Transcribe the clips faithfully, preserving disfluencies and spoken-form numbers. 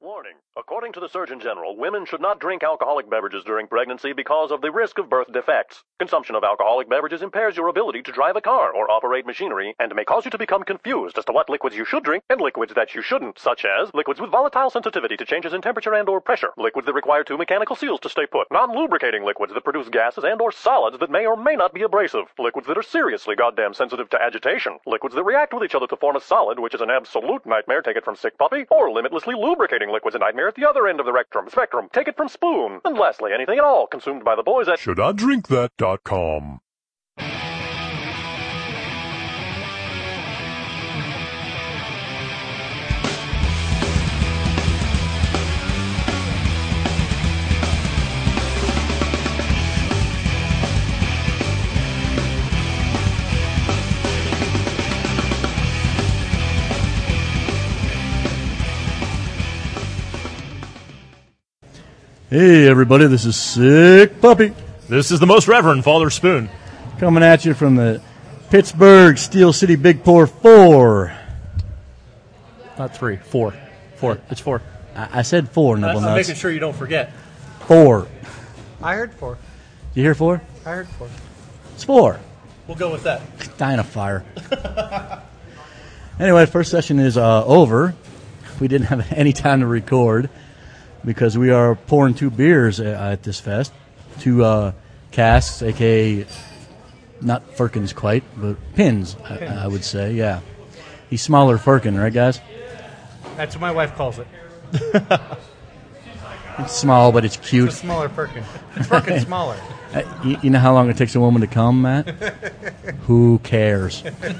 Warning. According to the Surgeon General, women should not drink alcoholic beverages during pregnancy because of the risk of birth defects. Consumption of alcoholic beverages impairs your ability to drive a car or operate machinery and may cause you to become confused as to what liquids you should drink and liquids that you shouldn't, such as liquids with volatile sensitivity to changes in temperature and or pressure, liquids that require two mechanical seals to stay put, non-lubricating liquids that produce gases and or solids that may or may not be abrasive, liquids that are seriously goddamn sensitive to agitation, liquids that react with each other to form a solid, which is an absolute nightmare, take it from Sick Puppy, or limitlessly lubricating liquids, a nightmare at the other end of the rectum, spectrum, take it from Spoon, and lastly, anything at all consumed by the boys at should I drink that dot com. Hey everybody, this is Sick Puppy. This is the Most Reverend Father Spoon. Coming at you from the Pittsburgh Steel City Big Pour four. Not three, four. Four. It's four. I, I said four, Nibble I'm Nuts. making sure you don't forget. Four. I heard four. You hear four? I heard four. It's four. We'll go with that. Dying of fire. Anyway, first session is uh, over. We didn't have any time to record because we are pouring two beers at, at this fest. Two uh, casks, a k a not firkins quite, but pins, I, I would say, yeah. He's smaller firkin, right, guys? That's what my wife calls it. It's small, but it's cute. It's a smaller Firkin. It's Firkin smaller. Uh, you, you know how long it takes a woman to come, Matt? Who cares?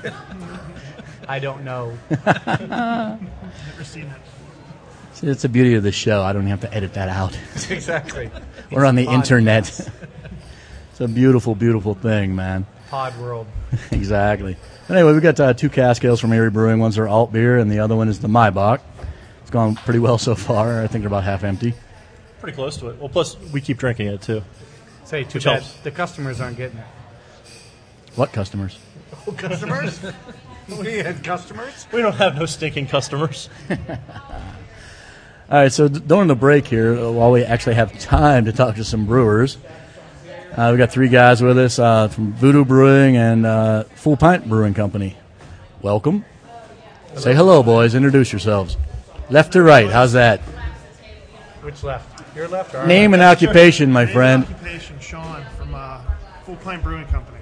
I don't know. Never seen it. See, it's the beauty of the show. I don't have to edit that out. Exactly. We're on the Pod internet. Podcast. It's a beautiful, beautiful thing, man. Pod world. Exactly. Anyway, we got uh, two cask ales from Erie Brewing. One's their alt beer, and the other one is the Maibach. It's gone pretty well so far. I think they're about half empty. Pretty close to it. Well, plus, we keep drinking it, too. Say, too Which bad helps. the customers aren't getting it. What customers? Oh, customers? We had customers? We don't have no stinking customers. All right, so d- during the break here, uh, while we actually have time to talk to some brewers, uh, we got three guys with us uh, from Voodoo Brewing and uh, Full Pint Brewing Company. Welcome. Hello. Say hello, boys. Introduce yourselves. Left to right. How's that? Which left? Your left or our Name and left? occupation, my Name friend. and occupation, Sean from uh, Full Pint Brewing Company.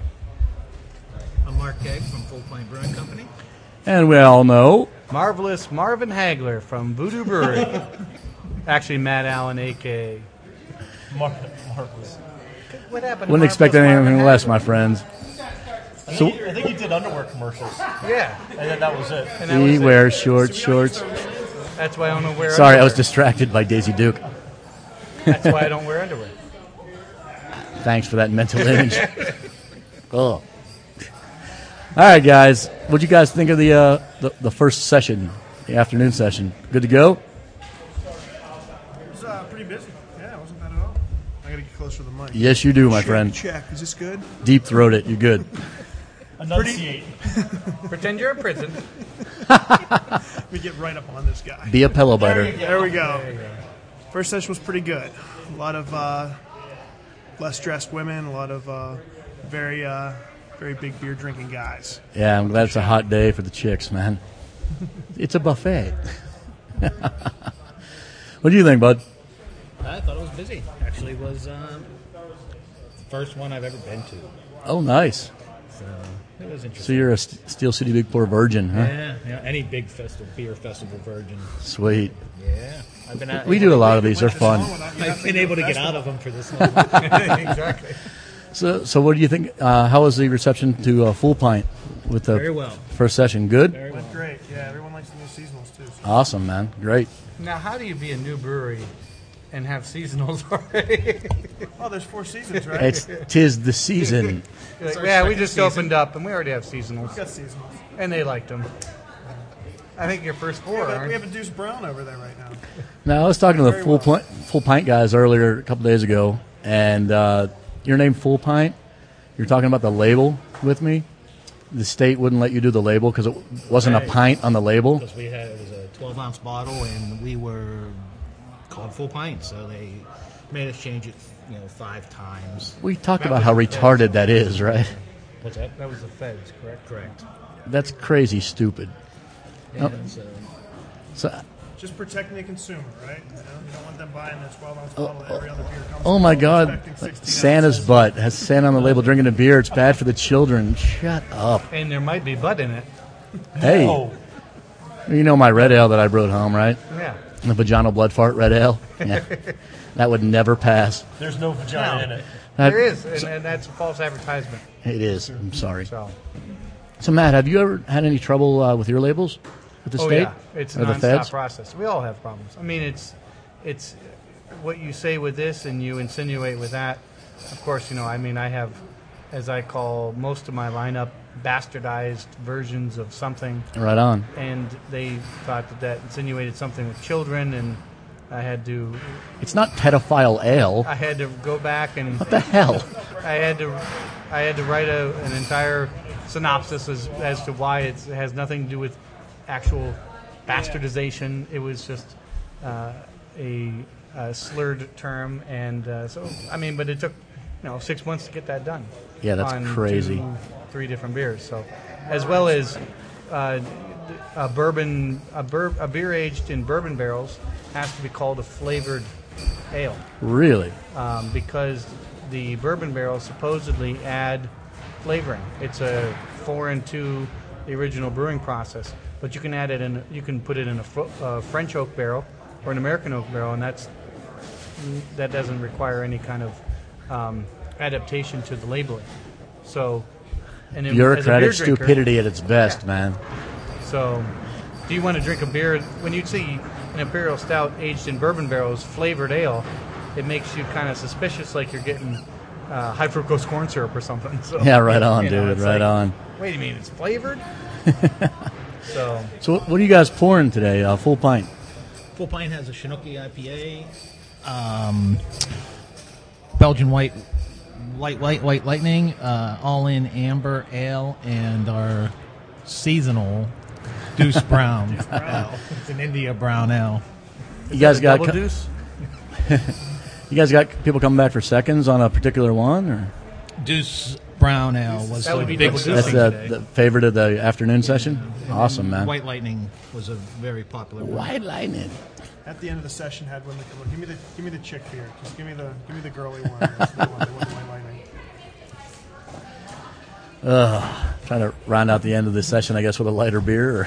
I'm Mark Kegg from Full Pint Brewing Company. And we all know Marvelous Marvin Hagler from Voodoo Brewery. Actually, Matt Allen, a k a. Mar- marvelous. What happened to wouldn't expect Marvelous anything Marvin less, Hagler? my friends. I So- think, he, I think he did underwear commercials. Yeah. And then that was it. And that was He it. wears short shorts. That's why I don't wear Sorry, I was underwear. distracted by Daisy Duke. That's why I don't wear underwear. Thanks for that mental image. Oh. All right, guys. What'd you guys think of the, uh, the the first session, the afternoon session? Good to go? It was uh, pretty busy. Yeah, it wasn't bad at all. I gotta get closer to the mic. Yes, you do, my check, friend. Check. Is this good? Deep throat it. You're good. Enunciate. Pretend you're in prison. Let me get right up on this guy. Be a pillow biter. There we go. First session was pretty good. A lot of uh, less dressed women. A lot of uh, very, uh, very big beer drinking guys. Yeah, I'm glad it's a hot day for the chicks, man. It's a buffet. What do you think, bud? I thought it was busy. Actually, it was um, the first one I've ever been to. Oh, nice. So it was So interesting. you're a St- Steel City Big Pour virgin, huh? Yeah, yeah, any big festival, beer festival virgin. Sweet. Yeah, I've been. At, We do a lot of these. They're Went this long fun. without- you I've have to been go able to get festival. out of them for this long. Exactly. So, so what do you think? Uh, how was the reception to uh, Full Pint with the Very well. first session? Good? Very well. Went great. Yeah, everyone likes the new seasonals too. So. Awesome, man. Great. Now, how do you be a new brewery and have seasonals already? Oh, there's four seasons, right? It's tis the season. Like, our yeah, we second just season. opened up and we already have seasonals, We got seasonals. and they liked them. I think your first We four have, a, aren't. we have a Deuce Brown over there right now. Now, I was talking to the Very full, well. pint, full Pint guys earlier, a couple days ago, and uh, your name Full Pint, you're talking about the label with me. The state wouldn't let you do the label because it wasn't a Right. pint on the label. Because we had it was a twelve ounce bottle, and we were called Full Pint, so they made us change it, you know, five times. We talked That about was how the retarded feds. that is, right? What's that? That was the feds, correct? Correct. That's crazy stupid. Oh. And so So, Just protecting the consumer, right? You, know, you don't want them buying their twelve ounce bottle that every other beer comes oh in, my God, expecting sixteen Santa's ounces. butt has Santa on the label drinking a beer. It's bad for the children. Shut up. And there might be butt in it. Hey, you know my red ale that I brought home, right? Yeah. The vaginal blood fart red ale. Yeah. That would never pass. There's no vagina in it. That- There is, and, and that's a false advertisement. It is. I'm sorry. So, So Matt, have you ever had any trouble uh, with your labels with the oh state yeah, it's a or the nonstop feds? process. We all have problems. I mean, it's it's what you say with this and you insinuate with that. Of course, you know. I mean, I have, as I call most of my lineup, bastardized versions of something, Right on. and they thought that that insinuated something with children, and I had to It's not pedophile ale. I had to go back and What the hell? I had to I had to write a, an entire synopsis as, as to why it's, it has nothing to do with actual bastardization. It was just uh, a, a slurred term, and uh, so I mean, but it took you know six months to get that done. Yeah, that's on crazy. two, three different beers, so as well as uh, a bourbon, a, bur- a beer aged in bourbon barrels has to be called a flavored ale. Really? Um, because the bourbon barrels supposedly add flavoring. It's a foreign to the original brewing process, but you can add it in. You can put it in a fr- uh, French oak barrel or an American oak barrel, and that's that doesn't require any kind of um, adaptation to the labeling. So, and then as a Bureaucratic beer drinker- stupidity at its best, Yeah. man. So, do you want to drink a beer when you see an imperial stout aged in bourbon barrels, flavored ale? It makes you kind of suspicious, like you're getting uh, high fructose corn syrup or something. So, Yeah, right on, you know, dude. it's Right like, on. Wait a minute, it's flavored. So, So, what what are you guys pouring today? Uh, full pint. Full Pint has a Chinook I P A, um, Belgian White, White, White, White Lightning, uh, all in amber ale, and our seasonal Deuce Brown. It's an India Brown Ale. You guys got double co- deuce. you guys got people coming back for seconds on a particular one, or Deuce Brown Ale was That the would be big double that's deucing the, today. the favorite of the afternoon session? Awesome, man. White Lightning was a very popular one. White lightning. At the end of the session, had women come up. Give me the give me the chick beer. Just give me the give me the girly one. That's the one. The one with my lightning. Trying to round out the end of this session, I guess, with a lighter beer. Or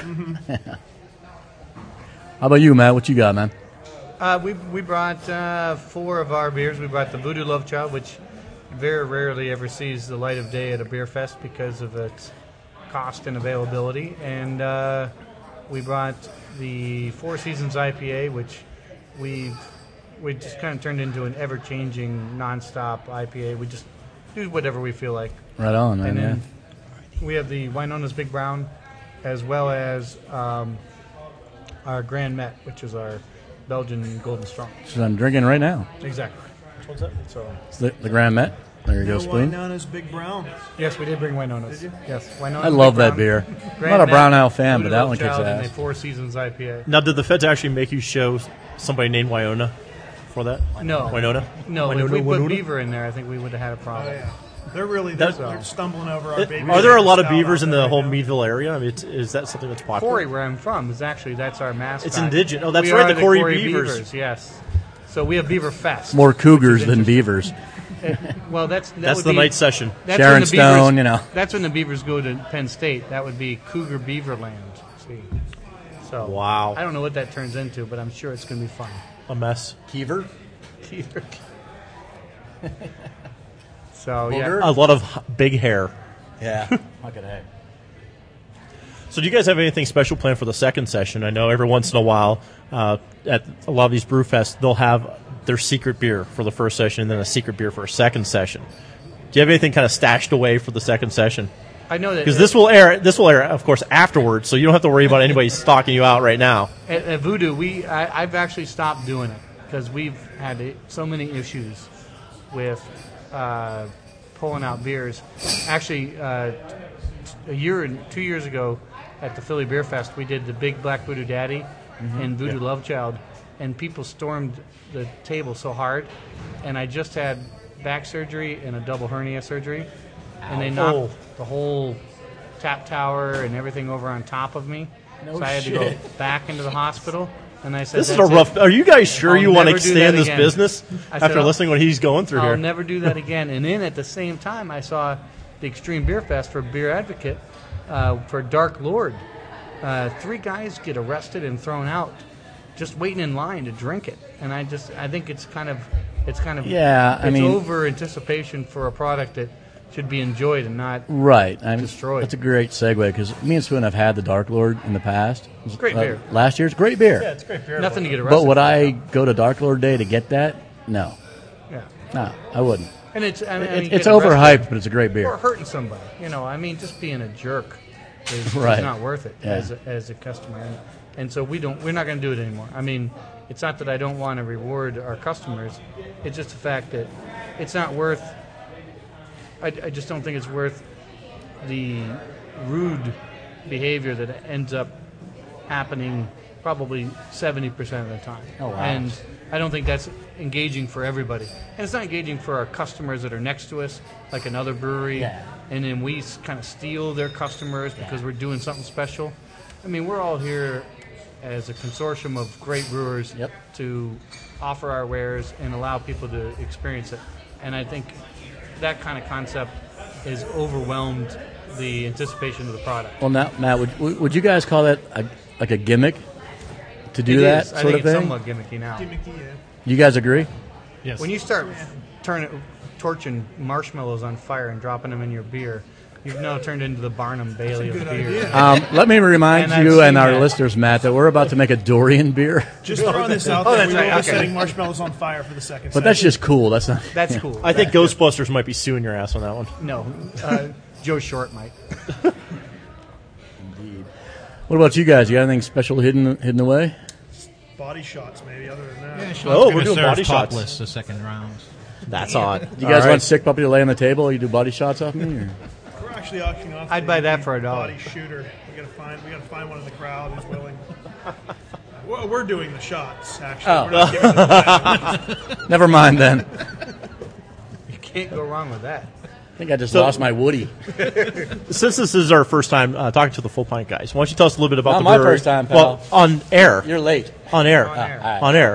How about you, Matt? What you got, man? Uh, we we brought uh, four of our beers. We brought the Voodoo Love Child, which very rarely ever sees the light of day at a beer fest because of its cost and availability. And uh, we brought the Four Seasons I P A, which we we just kind of turned into an ever-changing, nonstop I P A. We just do whatever we feel like. Right on, man. And Yeah. then we have the Winona's Big Brown, as well as um, our Grand Met, which is our Belgian Golden Strong. Which I'm drinking right now. Exactly. What's that? So, It's the, the Grand Met. There you go, No spoon. Winona's Big Brown. yes, we did bring Winona's. Did you? Yes, Winona's I love Big that Brown, beer. I'm Grand not a Met, brown ale fan, but Voodoo that Love one kicks Child, and ass. the Four Seasons I P A. Now, did the feds actually make you show somebody named Wyona for that? No. Winona? No, Winona, if we put Winona? Beaver in there, I think we would have had a Oh problem. yeah, they're really they're, That- they're stumbling over our It- baby. are there a lot of stout beavers out in there the right whole now. Meadville area? I mean, it's, is that something that's popular? Corey, where I'm from, is actually that's our mascot. It's indigenous. Oh, that's We right, are the Corey Beavers. Yes. So we have Beaver Fest. More cougars which is than interesting. beavers. Well, that's that That's would the be, night session. That's Sharon when the Stone, Beavers, you know. That's when the Beavers go to Penn State. That would be Cougar Beaverland. See, so Wow. I don't know what that turns into, but I'm sure it's going to be fun. A mess. Keever? So yeah, A lot of h- big hair. Yeah. Fucking heck. So do you guys have anything special planned for the second session? I know every once in a while uh, at a lot of these brew fests, they'll have their secret beer for the first session and then a secret beer for a second session. Do you have anything kind of stashed away for the second session? I know that Because this will air, this will air, of course, afterwards, so you don't have to worry about anybody stalking you out right now. At, at Voodoo, we I, I've actually stopped doing it because we've had a, so many issues with uh, pulling out beers. Actually, uh, a year and two years ago at the Philly Beer Fest, we did the Big Black Voodoo Daddy and Voodoo Love Child, and people stormed the table so hard. And I just had back surgery and a double hernia surgery, and they knocked Oh. the whole tap tower and everything over on top of me. So I had to go back into the hospital. And I said, This is a "That's rough. it. Are you guys sure I'll you want to never do stay that in this again." business I said, after "I'll- listening to what he's going through I'll here? never do that again." And then at the same time, I saw the Extreme Beer Fest for Beer Advocate uh, for Dark Lord. Uh, three guys get arrested and thrown out just waiting in line to drink it. And I just, I think it's kind of, it's kind of, Yeah, I it's mean- over anticipation for a product that should be enjoyed and not. Right. I mean, Destroyed. That's a great segue because me and Spoon have had the Dark Lord in the past. It was, Great uh, beer. Last year's great beer. Yeah, it's great beer. Nothing to get arrested. But would for. I go to Dark Lord Day to get that? No. Yeah. No, I wouldn't. And it's, I mean, It- you it's get arrested overhyped, but it's a great Or beer. hurting somebody. You know, I mean, just being a jerk is, Right. is not worth it Yeah. as, a, as a customer. And, and so we don't, we're not going to do it anymore. I mean, it's not that I don't want to reward our customers. It's just the fact that it's not worth, I, I just don't think it's worth the rude behavior that ends up happening probably seventy percent of the time. Oh, wow. And I don't think that's engaging for everybody. And it's not engaging for our customers that are next to us, like another brewery. Yeah. And then we kind of steal their customers because we're doing something special. I mean, we're all here as a consortium of great brewers Yep. to offer our wares and allow people to experience it. And I think that kind of concept has overwhelmed the anticipation of the product. Well, now, Matt, would, would you guys call that a, like a gimmick to do It that is. I sort think of it's thing? somewhat gimmicky now. Gimmicky, yeah. You guys agree? Yes. When you start turning, torching marshmallows on fire and dropping them in your beer, you've now turned into the Barnum Bailey of good beer. idea. Um, let me remind And I've you seen and our that. listeners, Matt, that we're about to make a Dorian beer. Just throwing this out Oh, there. that's We will right, be okay. setting marshmallows on fire for the second But that's session. just cool. That's not. That's cool. I think Ghostbusters might be suing your ass on that one. No, uh, Joe Short might. What about you guys? You got anything special hidden hidden away? Body shots, maybe, other than that. Yeah, she's Oh, gonna we're doing serve body shots. topless the second round. That's on. You guys want Sick Puppy to lay on the table? You do body shots off me? Or? We're actually auctioning off. I'd the buy that for a dollar. Body shooter. We gotta find. We gotta find one in the crowd who's willing. Well, we're doing the shots. Actually, Oh. we're not giving them back. Never mind then. You can't go wrong with that. I think I just So- lost my Woody. Since this is our first time uh, talking to the Full Pint guys, why don't you tell us a little bit about Not the my brewery? first time, pal. Well, on air. You're late. on air. On air. Ah, On air.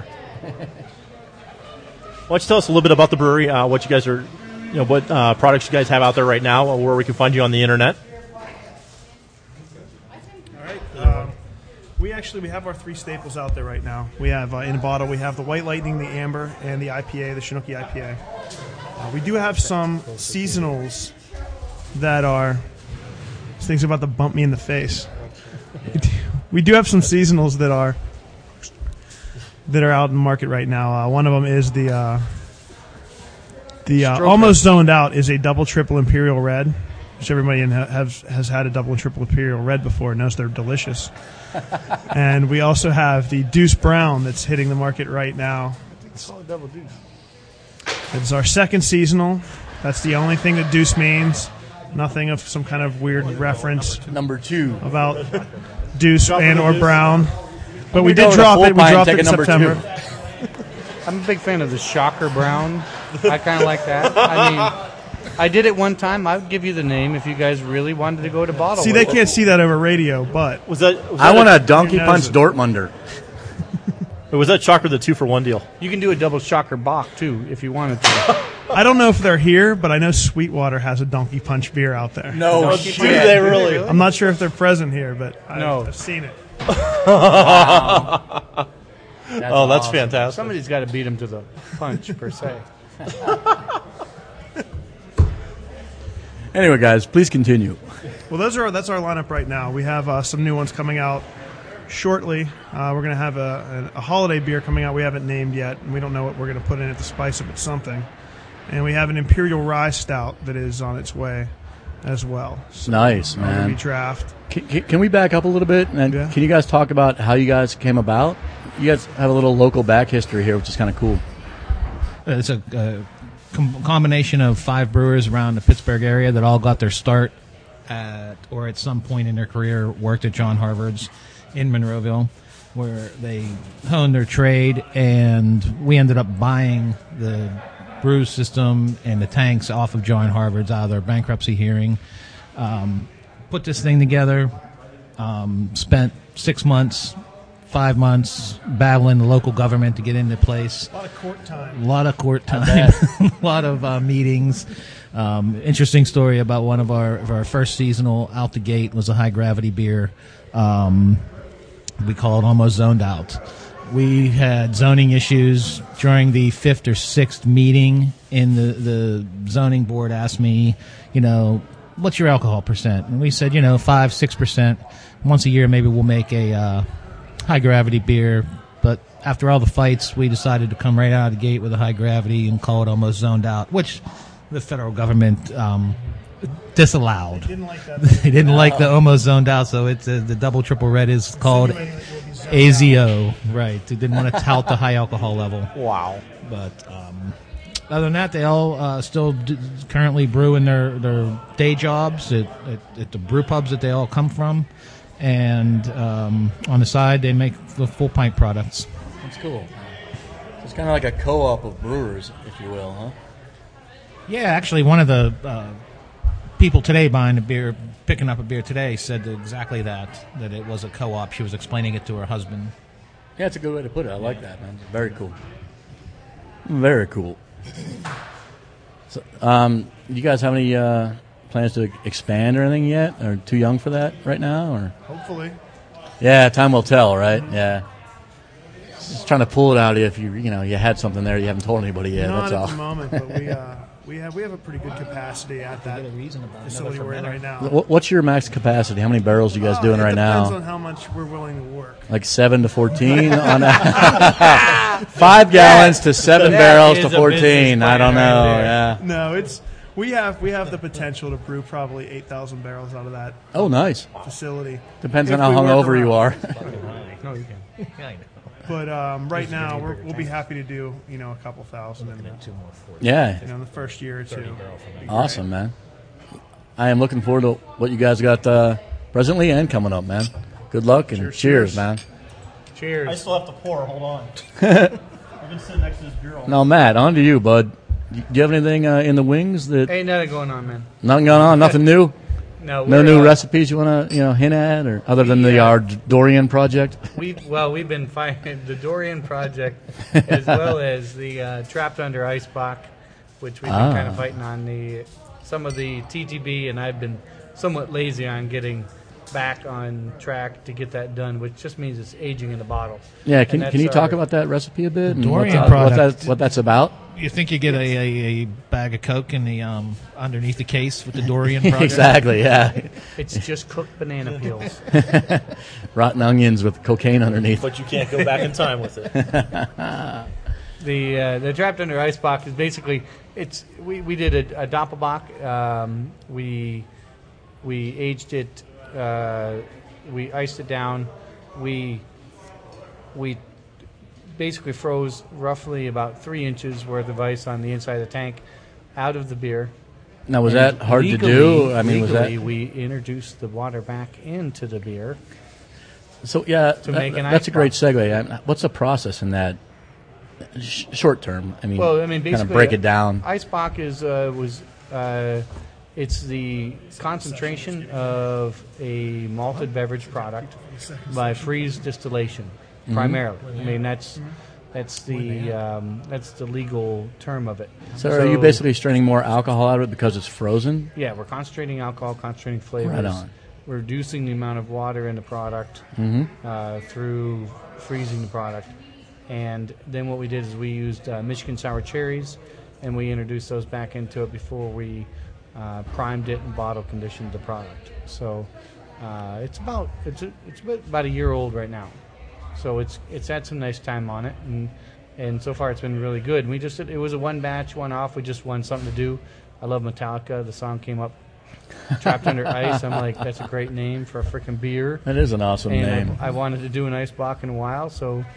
Why don't you tell us a little bit about the brewery? Uh, what you guys are, you know, what uh, products you guys have out there right now, or where we can find you on the internet. All right. Um, we actually we have our three staples out there right now. We have uh, in a bottle. We have the White Lightning, the Amber, and the I P A, the Chinook I P A. Uh, we do have some seasonals that are. This thing's about to bump me in the face. We do, we do have some seasonals that are that are out in the market right now. Uh, one of them is the uh, the uh, Stroker. almost zoned out is a double triple imperial red, which everybody in ha- has has had a double and triple imperial red before and knows they're delicious. And we also have the Deuce Brown that's hitting the market right now. Double deuce. It's our second seasonal. That's the only thing that Deuce means. Nothing of some kind of weird reference Number two. about Deuce and or Brown. But we We did go to drop Full it. We Pint, dropped take it in a number September. two. I'm a big fan of the Shocker Brown. I kind of like that. I mean, I did it one time. I would give you the name if you guys really wanted to go to bottle. See, with they it. can't see that over radio, but Was that? Was I that want a Donkey Your Punch nose. Dortmunder. Or was that Shocker the two for one deal? You can do a double Shocker Bach too if you wanted to. I don't know if they're here, but I know Sweetwater has a Donkey Punch beer out there. No, Do they really? I'm not sure if they're present here, but I've, No. I've seen it. Oh, that's fantastic. Somebody's got to beat him to the punch per se. Anyway, guys, please continue. Well, those are that's our lineup right now. We have uh, some new ones coming out shortly. Uh, we're going to have a, a, a holiday beer coming out we haven't named yet, and we don't know what we're going to put in it to spice it with something. And we have an Imperial Rye Stout that is on its way as well. So Nice, we're going to be man. draft. Can, can, can we back up a little bit? And Yeah. can you guys talk about how you guys came about? You guys have a little local back history here, which is kind of cool. It's a uh, com- combination of five brewers around the Pittsburgh area that all got their start at, or at some point in their career, worked at John Harvard's in Monroeville. where they honed their trade, and we ended up buying the brew system and the tanks off of John Harvard's out of their bankruptcy hearing. Um, put this thing together, um, spent six months, five months battling the local government to get into place. A lot of court time. A lot of court time, a lot of uh, meetings. Um, interesting story about one of our of our first seasonal out the gate was a high gravity beer. Um, we call it Almost Zoned Out. We had zoning issues during the fifth or sixth meeting, and the, the zoning board asked me, you know, what's your alcohol percent? And we said, you know, five, six percent. Once a year, maybe we'll make a uh, high gravity beer. But after all the fights, we decided to come right out of the gate with a high gravity and call it Almost Zoned Out, which the federal government um, disallowed. They didn't like that. They didn't like the Almost Zoned Out, so it's uh, the double triple red is called A Z O. Right. They didn't want to tout the high alcohol level. Wow. But um, other than that, they all uh, still d- currently brew in their, their day jobs at, at, at the brew pubs that they all come from. And um, on the side, they make the full pint products. That's cool. So it's kind of like a co-op of brewers, if you will, huh? Yeah, actually, one of the uh, people today buying a beer, picking up a beer today, said exactly that, that it was a co-op. She was explaining it to her husband. Yeah, it's a good way to put it. I like that, man. Very cool. Very cool. So, um, you guys have any uh, plans to expand or anything yet? Or too young for that right now? Or Hopefully. yeah, time will tell, right? Mm-hmm. Yeah. Just trying to pull it out of you if you you know you had something there you haven't told anybody yet. Not That's at all. the moment, but we uh, we have we have a pretty good capacity at that facility we're in right now. Wh- What's your max capacity? How many barrels are you guys Oh, doing it right depends now? on how much we're willing to work. Like seven to fourteen on that. Five gallons to seven that barrels is to a fourteen. business I don't plan know. right there. Yeah. No, it's we have we have the potential to brew probably eight thousand barrels out of that Oh, nice. facility. Depends If on how we work hungover you around. are. No, you can. But um, right now we're, we'll be happy to do you know a couple thousand in the, Yeah. you know in the first year or two. Awesome, man. I am looking forward to what you guys got uh, presently and coming up, man. Good luck and Cheers, cheers, cheers. man. Cheers. I still have to pour. Hold on. I've been sitting next to this beer all Now, Matt, on to you, bud. Do you have anything uh, in the wings that Ain't nothing going on, man. nothing going on? Nothing new? No, No we're, new uh, recipes you want to you know hint at, or other than the Yeah. our Dorian project? We well, we've been fighting the Dorian project as well as the uh, Trapped Under Ice Bock, which we've been Ah. kind of fighting on the some of the T T B, and I've been somewhat lazy on getting back on track to get that done, which just means it's aging in the bottle. Yeah, can And can you that's talk our- about that recipe a bit? and Dorian what's, uh, what, product. that, what that's about? You think you get a, a, a bag of Coke in the um, underneath the case with the Dorian project? Exactly, yeah. It's just cooked banana peels. Rotten onions with cocaine underneath. but you can't go back in time with it. The uh, the Trapped Under Ice Bock is basically it's we, we did a, a Doppelbock. Um, we we aged it. Uh, we iced it down. We we basically froze roughly about three inches worth of ice on the inside of the tank out of the beer. Now, was And that hard to legally- do? I mean, was that legally, we introduced the water back into the beer. so? Yeah, that- make an that's ice a great box. segue. I- What's the process in that sh- short term? I mean, Well, I mean, kind of basically, break it down. Ice Bock is uh, was uh, it's the concentration of a malted beverage product by freeze distillation, Mm-hmm. primarily. I mean, that's that's the um, that's the legal term of it. So, are you basically straining more alcohol out of it because it's frozen? Yeah, we're concentrating alcohol, concentrating flavors. Right on. We're reducing the amount of water in the product Mm-hmm. uh, through freezing the product. And then what we did is we used uh, Michigan sour cherries, and we introduced those back into it before we uh, primed it and bottle conditioned the product. So uh, it's about it's a, it's about about a year old right now. So it's it's had some nice time on it, and and so far it's been really good. And we just did, it was a one batch, one off. We just wanted something to do. I love Metallica. The song came up, Trapped Under Ice. I'm like, that's a great name for a freaking beer. That is an awesome And name. I, I wanted to do an ice block in a while, so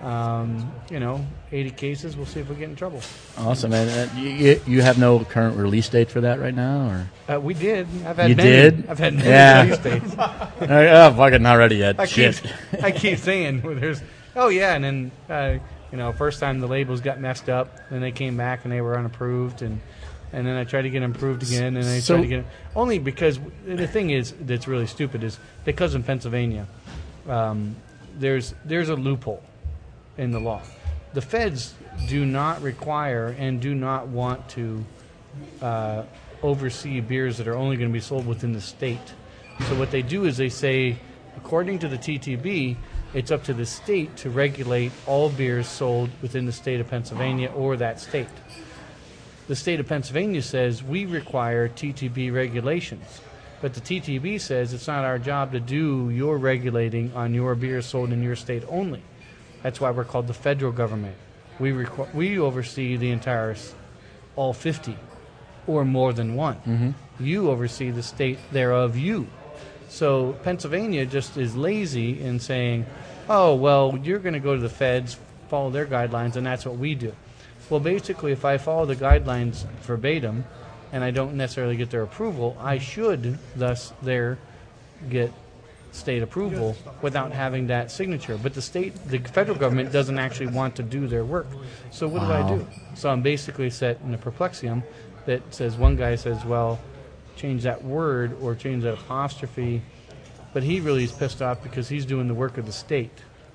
Um, you know, eighty cases. We'll see if we get in trouble. Awesome, man. Uh, you, you have no current release date for that right now, or Uh, we did. I've had You many. did? I've had many Yeah. release dates. oh, fucking not ready yet. I keep, Shit. I keep saying there's. Oh yeah, and then uh, you know, first time the labels got messed up, then they came back and they were unapproved, and and then I tried to get them approved again, and I So- tried to get only because the thing is that's really stupid is because in Pennsylvania, um, there's there's a loophole in the law. The feds do not require and do not want to uh, oversee beers that are only going to be sold within the state. So what they do is they say, according to the T T B, it's up to the state to regulate all beers sold within the state of Pennsylvania or that state. The state of Pennsylvania says we require T T B regulations, but the T T B says it's not our job to do your regulating on your beers sold in your state only. That's why we're called the federal government. We requ- we oversee the entire, s- all fifty, or more than one. Mm-hmm. You oversee the state thereof you. So Pennsylvania just is lazy in saying, oh, well, you're going to go to the feds, follow their guidelines, and that's what we do. Well, basically, if I follow the guidelines verbatim and I don't necessarily get their approval, I should thus there get state approval without having that signature. But the state, the federal government doesn't actually want to do their work. So what do I Wow. do? So I'm basically set in a perplexium that says, one guy says, well, change that word or change that apostrophe, but he really is pissed off because he's doing the work of the state.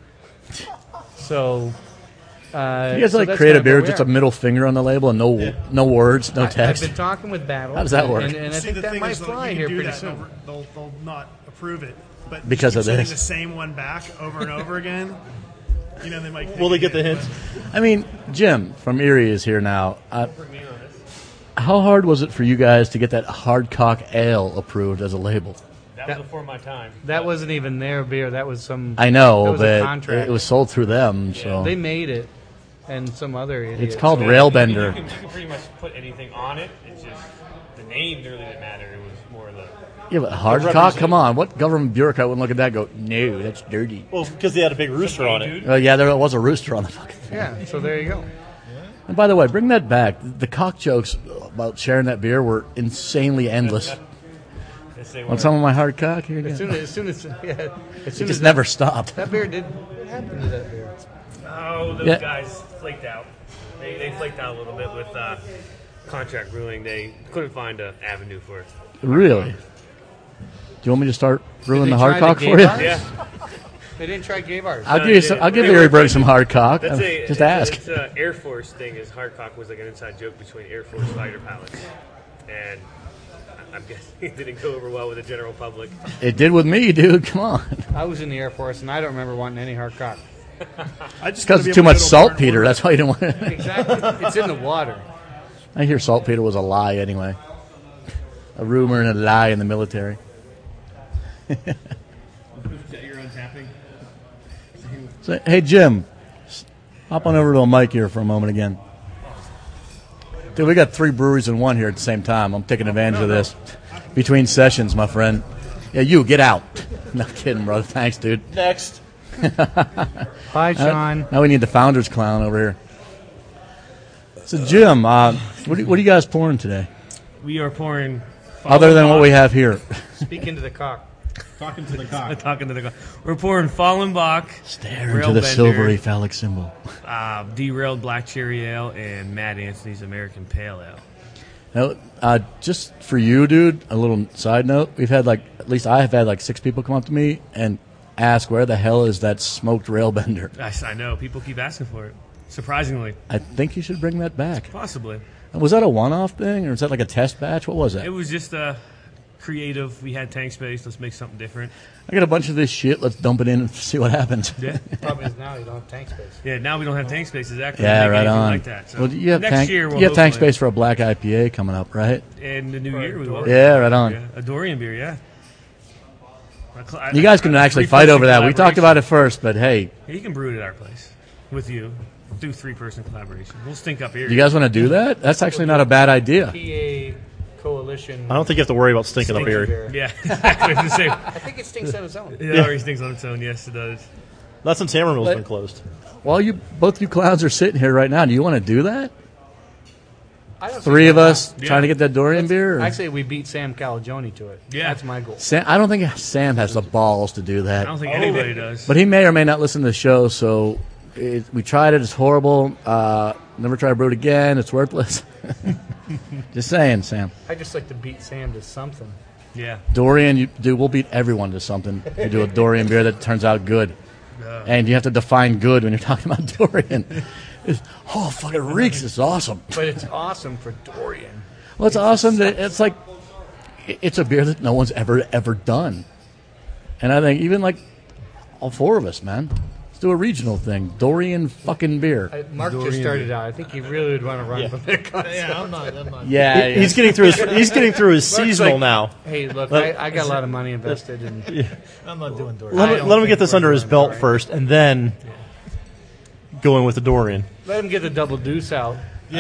So, uh, You guys so like that's create kind a of beer, where we just are. a middle finger on the label and no no words, no I, text. I've been talking with Battle. How does that work? And, and I See, think the that thing might is, though, fly you here do pretty that, soon. They'll, they'll, they'll not approve it. But Because just of keep this. sending the same one back over and over again. You know, they might. Will they think get the it, hint? I mean, Jim from Erie is here now. Uh, how hard was it for you guys to get that Hardcock Ale approved as a label? That was before my time. That wasn't even their beer. That was some. I that know, was a but contract. it was sold through them, so They made it, and some other idiot. it's called You Railbender. can, you can pretty much put anything on it. It's just the name really didn't matter. It was more the. Yeah, but Hardcock, come on. What government bureaucrat would look at that and go, no, that's dirty? Well, because they had a big rooster on it. Uh, yeah, there was a rooster on the fucking thing. Yeah, so there you go. And by the way, bring that back. The cock jokes about sharing that beer were insanely endless. Yes, they were. Want some of my hard cock? Here you As go. soon as, as soon as, yeah, as It soon as just that, never stopped. that beer did. What happened to that beer? Oh, those Yeah. guys flaked out. They, they flaked out a little bit with uh, contract ruling. They couldn't find an avenue for it. Really? Do you want me to start brewing Did the they hard try cock the for gay you? bars? Yeah, They didn't try gay bars. I'll No, give you they some. didn't. I'll give They Larry were- Berg some hard cock. that's Uh, a just it's a- ask. It's an Air Force thing. Is hardcock was like an inside joke between Air Force fighter pilots, and I- I'm guessing it didn't go over well with the general public. It did with me, dude. Come on. I was in the Air Force, and I don't remember wanting any hard cock. I just Because gotta be too able to much go to a bar and saltpeter. order That's why you didn't want it. Exactly. It's in the water. I hear saltpeter was a lie anyway. A rumor and a lie in the military. You're untapping. So, hey, Jim, s- hop on over to a mic here for a moment again. Dude, we got three breweries in one here at the same time. I'm taking advantage of this. Between sessions, my friend. Yeah, you, get out. No kidding, brother. Thanks, dude. Next. Bye, Sean. Now we need the founder's clown over here. So, Jim, uh, what, are, what are you guys pouring today? We are pouring. Other than what we have here. Speak into the cock. Talking to the cock. Talking to the. We're pouring Fallenbach, Stare into the silvery phallic symbol. uh, Derailed Black Cherry Ale, and Matt Anthony's American Pale Ale. Now, uh, just for you, dude, a little side note. We've had like, at least I have had like six people come up to me and ask, where the hell is that smoked Railbender? I, I know people keep asking for it. Surprisingly, I think you should bring that back. possibly. Was that a one-off thing, or is that like a test batch? What was that? It was just uh, creative. We had tank space. Let's make something different. I got a bunch of this shit. Let's dump it in and see what happens. Yeah, Problem is now you don't have tank space. yeah. Now we don't have tank space exactly. Yeah, to make right anything on. Like that. So well, you have next tank, year we'll you have tank hopefully- space for a black I P A coming up, right? in the new year we will. Yeah, right on. Yeah, a Dorian beer. Yeah. A cl- You guys can a actually three-person fight over that. We talked collaboration. about it first, but hey, Yeah, you can brew it at our place with you. We'll do three-person collaboration. We'll stink up here. you guys want to do that? That's actually not a bad idea. P A coalition. I don't think you have to worry about stinking up Stinky here. beer. Yeah, exactly the same. I think it stinks on its own. It already stinks on its own. Yes, it does. Lessons Hammermill's But- been closed. Well, you both you clowns are sitting here right now. Do you want to do that? I don't Three think of why us not. trying to get that Dorian beer? Or? I say we beat Sam Calagione to it. Yeah. That's my goal. Sam, I don't think Sam has the balls to do I that. don't think anybody does. But he may or may not listen to the show, so it, we tried it. It's horrible. Uh, never try to brew it again. It's worthless. Just saying, Sam. I just like to beat Sam to something. yeah. Dorian, you, dude, we'll beat everyone to something. If you do a Dorian beer that turns out good. And you have to define good when you're talking about Dorian. It's, oh, fucking reeks. It's awesome. But it's awesome for Dorian. Well, it's awesome that it's like it's a beer that no one's ever ever done, and I think even like all four of us, man, let's do a regional thing. Dorian fucking beer. I, Mark just started out. I think he really would want to run from that concept. Yeah, I'm not. I'm not. Yeah, He's getting through his he's getting through his Mark's seasonal like, now. Hey, look, I, I got a lot of money invested in. I'm not doing Dorian. Let I him, don't let him think get this we're under his doing belt Dorian. first, and then go in with the Dorian. Let him get the double deuce out. All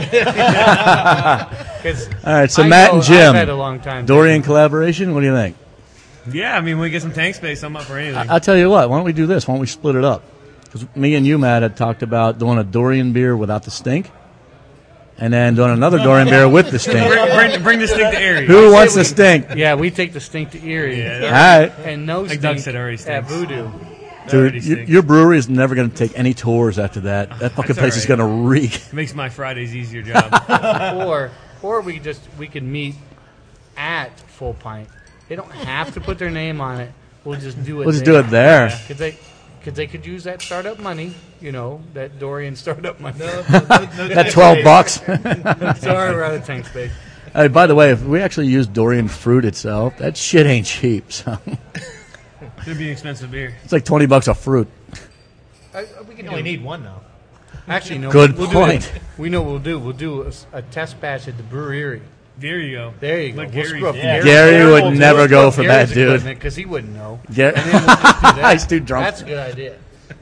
right, so I Matt know and Jim, I've had a long time. Dorian collaboration. What do you think? Yeah, I mean, when we get some tank space, I'm up for anything. I'll tell you what. Why don't we do this? Why don't we split it up? Because me and you, Matt, had talked about doing a Dorian beer without the stink, and then doing another Dorian beer with the stink. bring, bring, bring this thing to Erie. Who wants the stink? Yeah, we take the stink to Erie. Yeah, All right. And no Like Doug stink said, already at stinks. Voodoo. Dude, Already your, stinks. your brewery is never going to take any tours after that. That fucking That's place is all going right. to reek. It makes my Fridays easier job. or or we just we could meet at Full Pint. They don't have to put their name on it. We'll just do it. We'll just do it there. Because they, cause they could use that startup money, you know, that Dorian startup money. That twelve bucks. Sorry, we're out of tank space. Hey, by the way, if we actually use Dorian fruit itself, that shit ain't cheap. So It's going to be an expensive beer. it's like twenty bucks a fruit. I, we can You do only need one now. Actually, no. Good we'll point. Do it. We know what we'll do. We'll do a, s- a test batch at the brewery. There you go. There you go. Like We'll Gary's- screw up yeah. Gary would we'll never screw go up for Gary's that, dude. equipment because he wouldn't know. Gar- And then we'll just do that. He's too drunk. That's a good idea.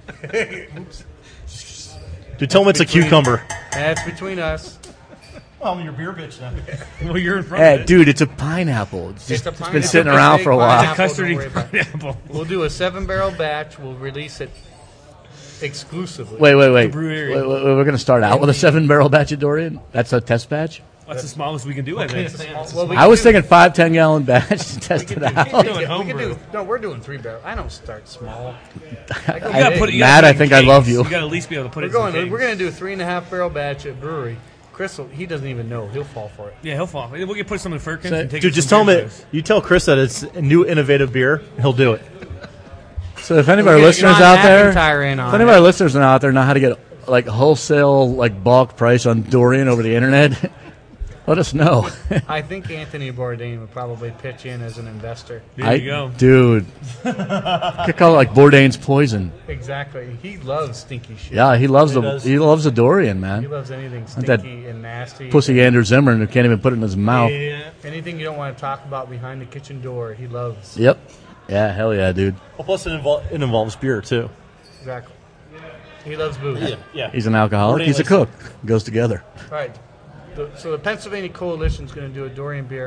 Dude, tell him it's a cucumber. That's between us. Well, I'm your beer bitch now. Well, you're in front Hey, of it. dude, it's a pineapple. It's, just, a it's been pineapple. sitting It's a around big for a while. pineapple. Custard Don't worry about it. pineapple. We'll do a seven barrel batch. We'll release it exclusively. Wait, wait, wait. brewery. Wait, wait, wait, we're going to start out with a seven barrel batch of Dorian? That's a test batch? That's the smallest we can do, I think. Well, we I can was do- thinking five, ten gallon batch to test it out. We're doing we can homebrew. do, no, we're doing three barrel. I don't start small. I- You gotta put it- you Matt, gotta I put it think in I love kegs. you. You got to at least be able to put We're it in some going. kegs. We're going to do a three and a half barrel batch at brewery. Chris, will- he doesn't even know. He'll fall for it. Yeah, he'll fall. We'll get put some in Firkins So- and take Dude, it just some tell him beer it. shows. You tell Chris that it's a new innovative beer. He'll do it. So if any of our We're gonna listeners get out there, McIntyre in if on any of it. our listeners out there know how to get like wholesale, like bulk price on Dorian over the internet, let us know. I think Anthony Bourdain would probably pitch in as an investor. There I, you go. Dude. You could call it like Bourdain's poison. Exactly. He loves stinky shit. Yeah, he loves He the does. he loves the Dorian, He man. loves anything that stinky and nasty. Pussy Andrew Zimmern who can't even put it in his mouth. Yeah. Anything you don't want to talk about behind the kitchen door, he loves. Yep. Yeah, hell yeah, dude. Well, plus it, invol- it involves beer too. Exactly. He loves booze. Yeah. He's an alcoholic. Bourdain He's a likes cook. Goes together. Right. The, so the Pennsylvania Coalition is going to do a Dorian beer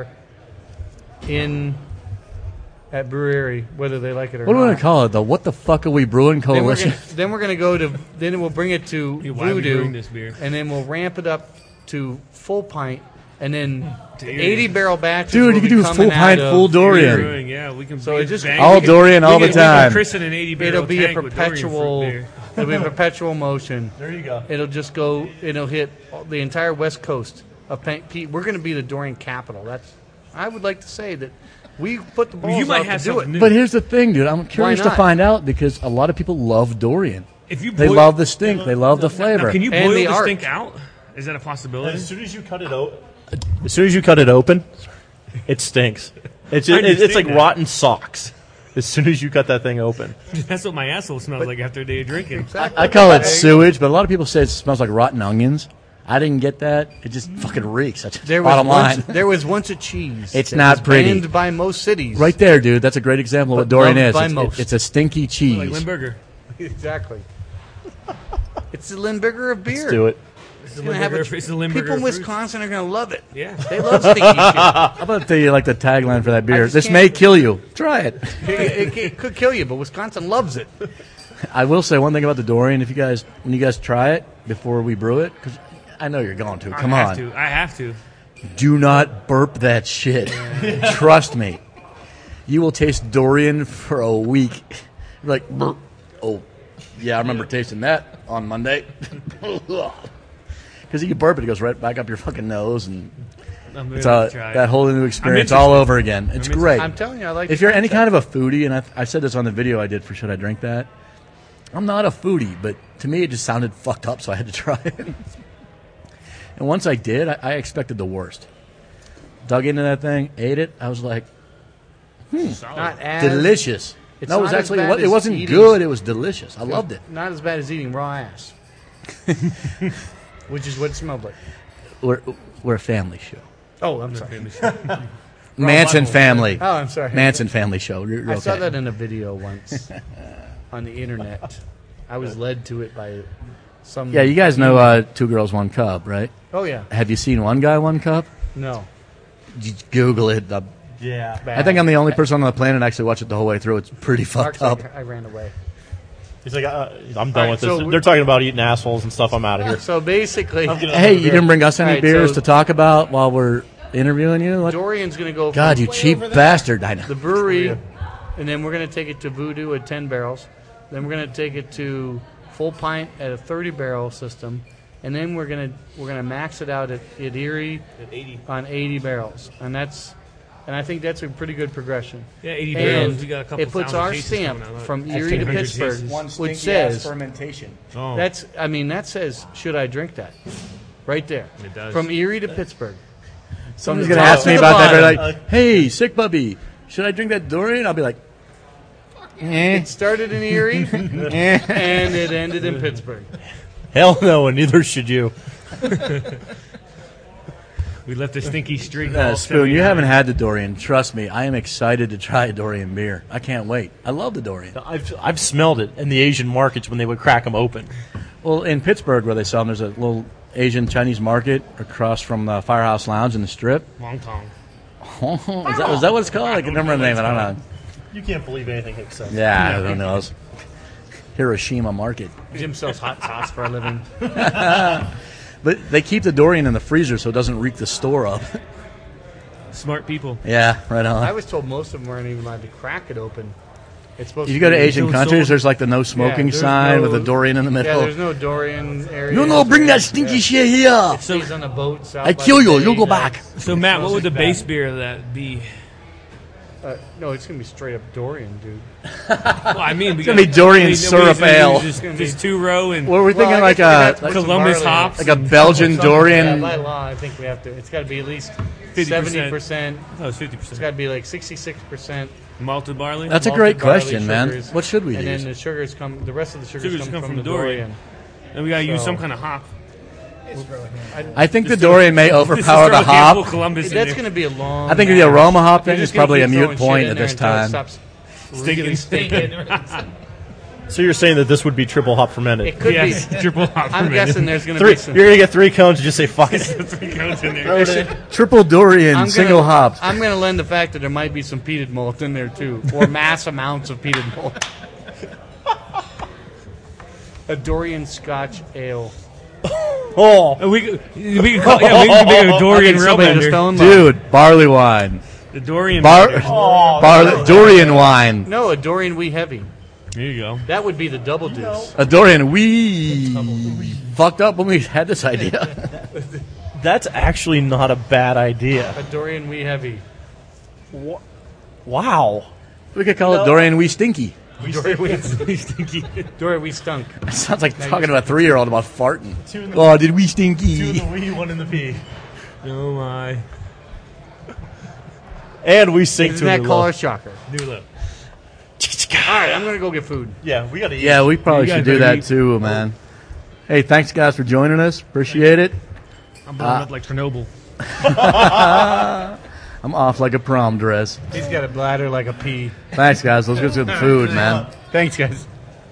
in at brewery, whether they like it or What not. do we want to call it, though? What the fuck are we brewing Then we're coalition? gonna, then we're going to go to. Then we'll bring it to Yeah, why are we Voodoo, brewing this beer? and then we'll ramp it up to full pint, and then Dude. eighty barrel batches. Dude, will you be could do coming full pint, out of- full Dorian. Brewing, yeah, we can. So we it can just- bang- All we can- Dorian we all can- the we can time. christen an eighty barrel It'll be a tank with Dorian perpetual. fruit beer. It'll be a perpetual motion. There you go. It'll just go. It'll hit the entire west coast of Pen- Pete. We're going to be the Dorian capital. That's. I would like to say that we put the balls You might out have to do something it. new. But here's the thing, dude. I'm curious to not? find out because a lot of people love Dorian. If you They boil- love the stink. They love the Now, flavor. can you And boil the the, art. stink out? Is that a possibility? As soon as you cut it open, as soon as you cut it open, it stinks. It's I just, it's, it's like understand that. rotten socks. As soon as you cut that thing open, That's what my asshole smells like after a day of drinking. Exactly. I call it sewage, but a lot of people say it smells like rotten onions. I didn't get that. It just fucking reeks. That's There was bottom line. once, there was once a cheese. It's that not was pretty. Banned by most cities. Right there, dude. That's a great example of what But Dorian loved is. by It's, most. it's a stinky Like cheese. Limburger. Exactly. It's the Limburger of beer. Let's do it. It's gonna have a- Limburger- it's the Limburger people in of fruits. Wisconsin are going to love it. Yeah. They love stinky shit. How about I tell you like the tagline for that beer? just This can't- may kill you. Try it. It, it, it could kill you, but Wisconsin loves it. I will say one thing about the Dorian. If you guys, when you guys try it before we brew it, because I know you're going to. Come I have on. to. I have to. Do not burp that shit. Trust me. You will taste Dorian for a week. You're like, burp. Oh, yeah, I remember tasting that on Monday. Because you burp it, it goes right back up your fucking nose, and I'm it's gonna a, try it. that whole new experience interested. all over again. It's I'm great. I'm telling you, I like. If you're any kind of a foodie, and I, I said this on the video I did for Should I Drink That? I'm not a foodie, but to me it just sounded fucked up, so I had to try it. And once I did, I, I expected the worst. Dug into that thing, ate it. I was like, not as delicious. It's No, it was not as actually bad it as wasn't eating- good. It was delicious. I loved it. Not as bad as eating raw ass, which is what it smelled like. We're we're a family show. Oh, I'm sorry. Manson butthole. family. Oh, I'm sorry. Manson family show. You're, you're I saw okay. that in a video once on the internet. I was led to it by some. Yeah, you guys know uh, Two Girls, One Cup, right? Oh yeah. Have you seen One Guy, One Cup? No. You Google it. Uh, Yeah. I think I'm the only person on the planet to actually watch it the whole way through. It's pretty Mark's fucked up. like, I ran away. He's like, uh, I'm done right, with so this. we- They're talking about eating assholes and stuff. I'm out of here. So basically, Hey, you didn't bring us any All right, beers so- to talk about while we're interviewing you? What? Dorian's going to go. God, from you cheap bastard. I know. the brewery, and then we're going to take it to Voodoo at ten barrels. Then we're going to take it to Full Pint at a thirty barrel system, and then we're going to we're going to max it out at, at Erie At eighty. on eighty barrels, and that's and I think that's a pretty good progression. Yeah, eighty And barrels. We got a couple it puts thousand our cases stamp coming out. from That's Erie to one hundred Pittsburgh, cases. which says fermentation. Oh, that's I mean that says should I drink that, right there. It does. From Erie to Pittsburgh. Someone's the going to top ask to me the about that. They're bottom. like, hey, sick puppy, should I drink that Dorian? I'll be like, eh. It started in Erie and it ended in Pittsburgh. Hell no, and neither should you. we left a stinky streak. Uh, all Spoon, you seventy-nine. haven't had the Dorian. Trust me, I am excited to try a Dorian beer. I can't wait. I love the Dorian. I've I've smelled it in the Asian markets when they would crack them open. Well, in Pittsburgh, where they sell them, there's a little Asian Chinese market across from the Firehouse Lounge in the Strip. Long Tong. is, that, is that what it's called? I can remember the name. I don't know. You can't believe anything Hicks says. Yeah, who knows? Hiroshima Market. Jim sells hot sauce for a living. But they keep the Dorian in the freezer so it doesn't reek the store up. Smart people. Yeah, right I on. was told most of them weren't even allowed to crack it open. It's supposed If you to go to be Asian so countries, sold. there's like the no smoking Yeah, there's sign no- with a Dorian in the Yeah, middle. there's no Dorian area. no, no, bring that stinky shit here. It stays on a boat. South I by kill the you. bay, You'll go like- back. So Matt, what would the Bad. base beer of that be? Uh, no, it's gonna be straight up Dorian, dude. Well, I mean, we gonna be got- Dorian I mean, syrup nobody's gonna ale. use Just, It's gonna just be- two row and Well, we're thinking Well, I like guess we have a to put like, some Columbus barley in it. hops. like a Belgian Yeah, Dorian. by law, I think we have to. It's got to be at least fifty seventy percent. Oh, it's fifty It's percent. got to be like sixty-six percent. Malted barley. That's a malted great barley question, man. sugars, What should we and use? then the sugars come. The rest of the sugars, Sugars come, from, the Dorian. and we gotta use So- some kind of hop. I think the Just throw- Dorian may Just overpower throw the a handful hop. Columbus in That's there. going to be a long. I think the mash. aroma hop You're thing just is probably gonna a keep mute throwing point shit at in this there until time. it stops Stinking, really stinking. So you're saying that this would be triple hop fermented? It could Yes, be. triple hop. I'm fermented. guessing there's going to Three, be some. you're gonna get three cones and just say fuck it. Three cones in there. Triple Dorian, I'm single gonna, hops. I'm going to lend the fact that there might be some peated malt in there too, or mass amounts of peated malt. A Dorian Scotch ale. Oh, And we could- we could call, yeah, we could make a Dorian Okay, real somebody just bender. fell in love. Dude, barley wine. The Dorian. Bar, bender. barley, Dorian wine. No, a Dorian Wee Heavy. There you go. That would be the double deuce. A Dorian, we fucked up when we had this idea. that's actually not a bad idea. A Dorian Wee Heavy. Wow. We could call it Dorian, we stinky. Dorian Wee Stinky. Dorian Wee Stunk. It sounds like talking to a three-year-old about farting. Oh, did we stinky? wee, one in the P. Oh my. And we sing Isn't to that the call love. a shocker? New look. All right, I'm going to go get food. Yeah, we gotta eat. Yeah, we probably You guys should do better that eat. too, man. Hey, thanks guys for joining us. Appreciate it. I'm blowing up like Chernobyl. I'm off like a prom dress. He's got a bladder like a pea. Thanks, guys. Let's get to the food, man. Thanks, guys.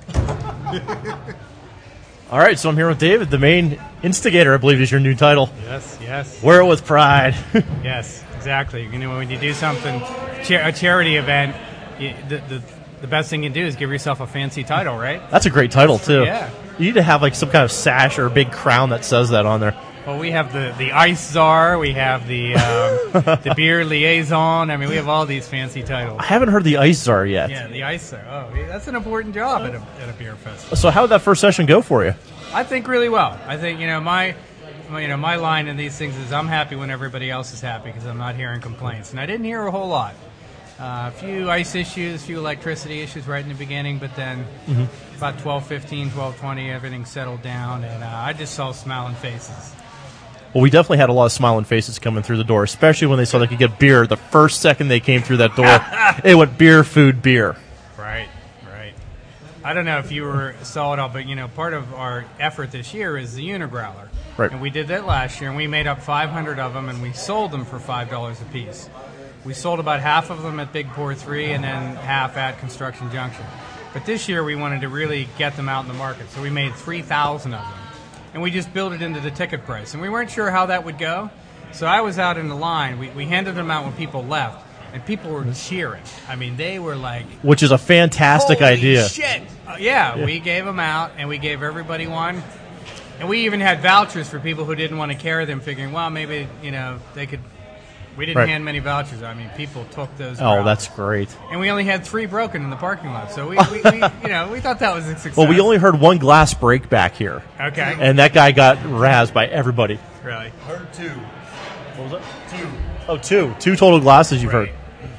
All right, so I'm here with David, the main instigator, I believe is your new title. Yes, yes, Wear it with pride. yes, exactly. You know, when you do something, cha- a charity event, you, the, the the best thing you can do is give yourself a fancy title, right? That's a great title, too. Yeah. You need to have like some kind of sash or a big crown that says that on there. Well, we have the, the Ice Czar, we have the um, the Beer Liaison. I mean, we have all these fancy titles. I haven't heard the Ice Czar yet. Yeah, the Ice Czar. Oh, yeah, that's an important job at a, at a beer festival. So how did that first session go for you? I think really well. I think, you know, my, my you know my line in these things is I'm happy when everybody else is happy because I'm not hearing complaints. And I didn't hear a whole lot. Uh, a few ice issues, a few electricity issues right in the beginning, but then mm-hmm. about twelve fifteen, twelve twenty, everything settled down, and uh, I just saw smiling faces. Well, we definitely had a lot of smiling faces coming through the door, especially when they saw they could get beer. The first second they came through that door, it went beer, food, beer. Right, right. I don't know if you were saw it all, but you know, part of our effort this year is the Unigrowler. Right. And we did that last year, and we made up five hundred of them, and we sold them for five dollars a piece. We sold about half of them at Big Pour three and then half at Construction Junction. But this year we wanted to really get them out in the market, so we made three thousand of them. And we just built it into the ticket price. And we weren't sure how that would go, so I was out in the line. We, we handed them out when people left, and people were cheering. I mean, they were like... Which is a fantastic Holy idea. shit! Uh, yeah, yeah, we gave them out, and we gave everybody one. And we even had vouchers for people who didn't want to carry them, figuring, well, maybe, you know, they could... We didn't right. hand many vouchers. I mean, people took those. Oh, routes. That's great. And we only had three broken in the parking lot, so we, we, we you know, we thought that was a success. Well, we only heard one glass break back here. Okay. And that guy got razzed by everybody. Really? Heard two. What was that? Two. Oh, two. Two total glasses you've Right. heard.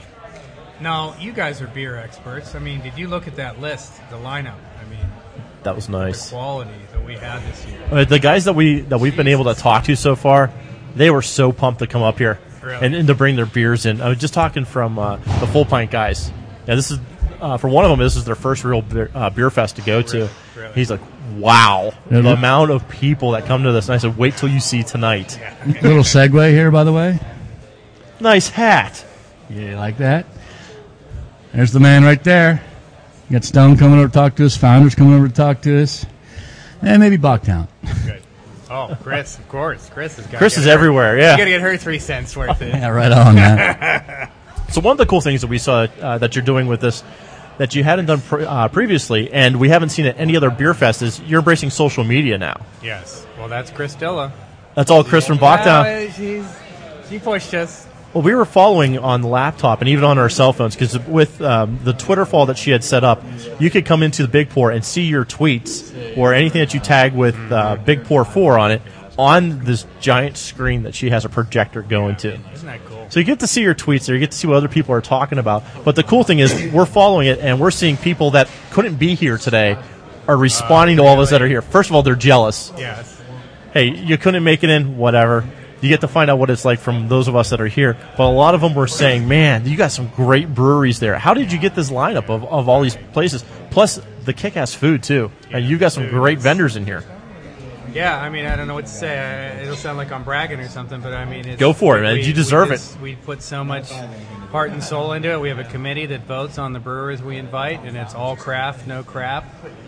Now, you guys are beer experts. I mean, did you look at that list, the lineup? I mean, That was nice. the quality that we had this year. Uh, the guys that we that we've been able to talk to so far, they were so pumped to come up here Really? and, and to bring their beers in. I was just talking from uh, the Full Pint guys. Yeah, this is uh, for one of them. This is their first real beer, uh, beer fest to go to. Really? Really? He's like, "Wow, Yeah, the look- amount of people that come to this." And I said, "Wait till you see tonight." Yeah. Little segue here, by the way. Nice hat. Yeah, you like that? There's the man right there. You got Stone coming over to talk to us, Founders coming over to talk to us, and maybe Bachtown. Good. Oh, Chris, of course. Chris has got. Chris is everywhere. You Yeah. got to get her three cents worth. Of Yeah, right on that. So one of the cool things that we saw uh, that you're doing with this, that you hadn't done pre- uh, previously, and we haven't seen at any other beer fest, is you're embracing social media now. Yes. Well, that's Chris Dilla. That's all Chris from Bachtown. Yeah, she's, she pushed us. Well, we were following on the laptop and even on our cell phones because with um, the Twitter follow that she had set up, you could come into the Big Pour and see your tweets or anything that you tag with uh, Big Pour four on it on this giant screen that she has a projector going to. Isn't that cool? So you get to see your tweets there, you get to see what other people are talking about. But the cool thing is we're following it and we're seeing people that couldn't be here today are responding to all of us that are here. First of all, they're jealous. Yes. Hey, you couldn't make it in, whatever. You get to find out what it's like from those of us that are here. But a lot of them were saying, man, you got some great breweries there. How did you get this lineup of, of all these places? Plus the kick-ass food, too. And you got some great vendors in here. Yeah, I mean, I don't know what to say. I, it'll sound like I'm bragging or something, but I mean, it's, Go for it, man. we- You deserve we it. just- We put so much heart and soul into it. We have a committee that votes on the brewers we invite, and it's all craft, no crap.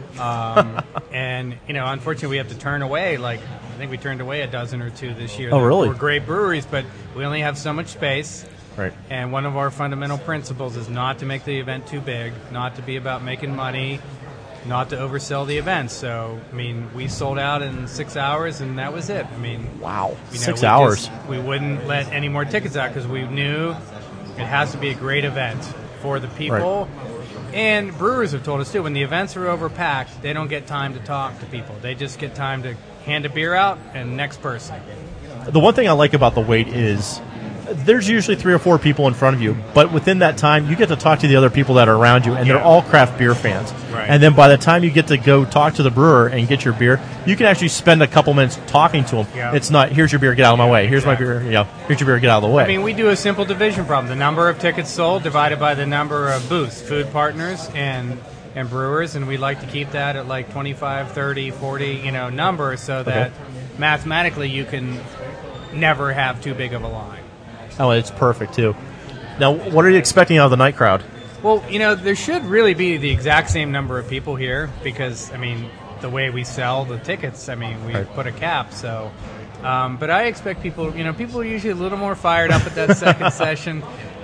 Um, and you know, unfortunately, we have to turn away. Like I think we turned away a dozen or two this year. Oh, that really? were great breweries, but we only have so much space. Right. And one of our fundamental principles is not to make the event too big, not to be about making money, not to oversell the event. So, I mean, we sold out in six hours, and that was it. I mean, Wow. you know, Six we hours. just- we wouldn't let any more tickets out because we knew it has to be a great event for the people. And brewers have told us, too, when the events are overpacked, they don't get time to talk to people. They just get time to hand a beer out and next person. The one thing I like about the wait is there's usually three or four people in front of you, but within that time, you get to talk to the other people that are around you, and Yeah. they're all craft beer fans. Right. And then by the time you get to go talk to the brewer and get your beer, you can actually spend a couple minutes talking to them. Yeah. It's not, here's your beer, get out of my way. Here's exactly. my beer, you know, here's your beer, get out of the way. I mean, we do a simple division problem. The number of tickets sold divided by the number of booths, food partners, and and brewers, and we like to keep that at like twenty-five, thirty, forty, you know, numbers so that mathematically you can never have too big of a line. Oh, it's perfect, too. Now, what are you expecting out of the night crowd? Well, you know, there should really be the exact same number of people here because, I mean, the way we sell the tickets, I mean, we Right. put a cap, so... Um, but I expect people, you know, people are usually a little more fired up at that second session.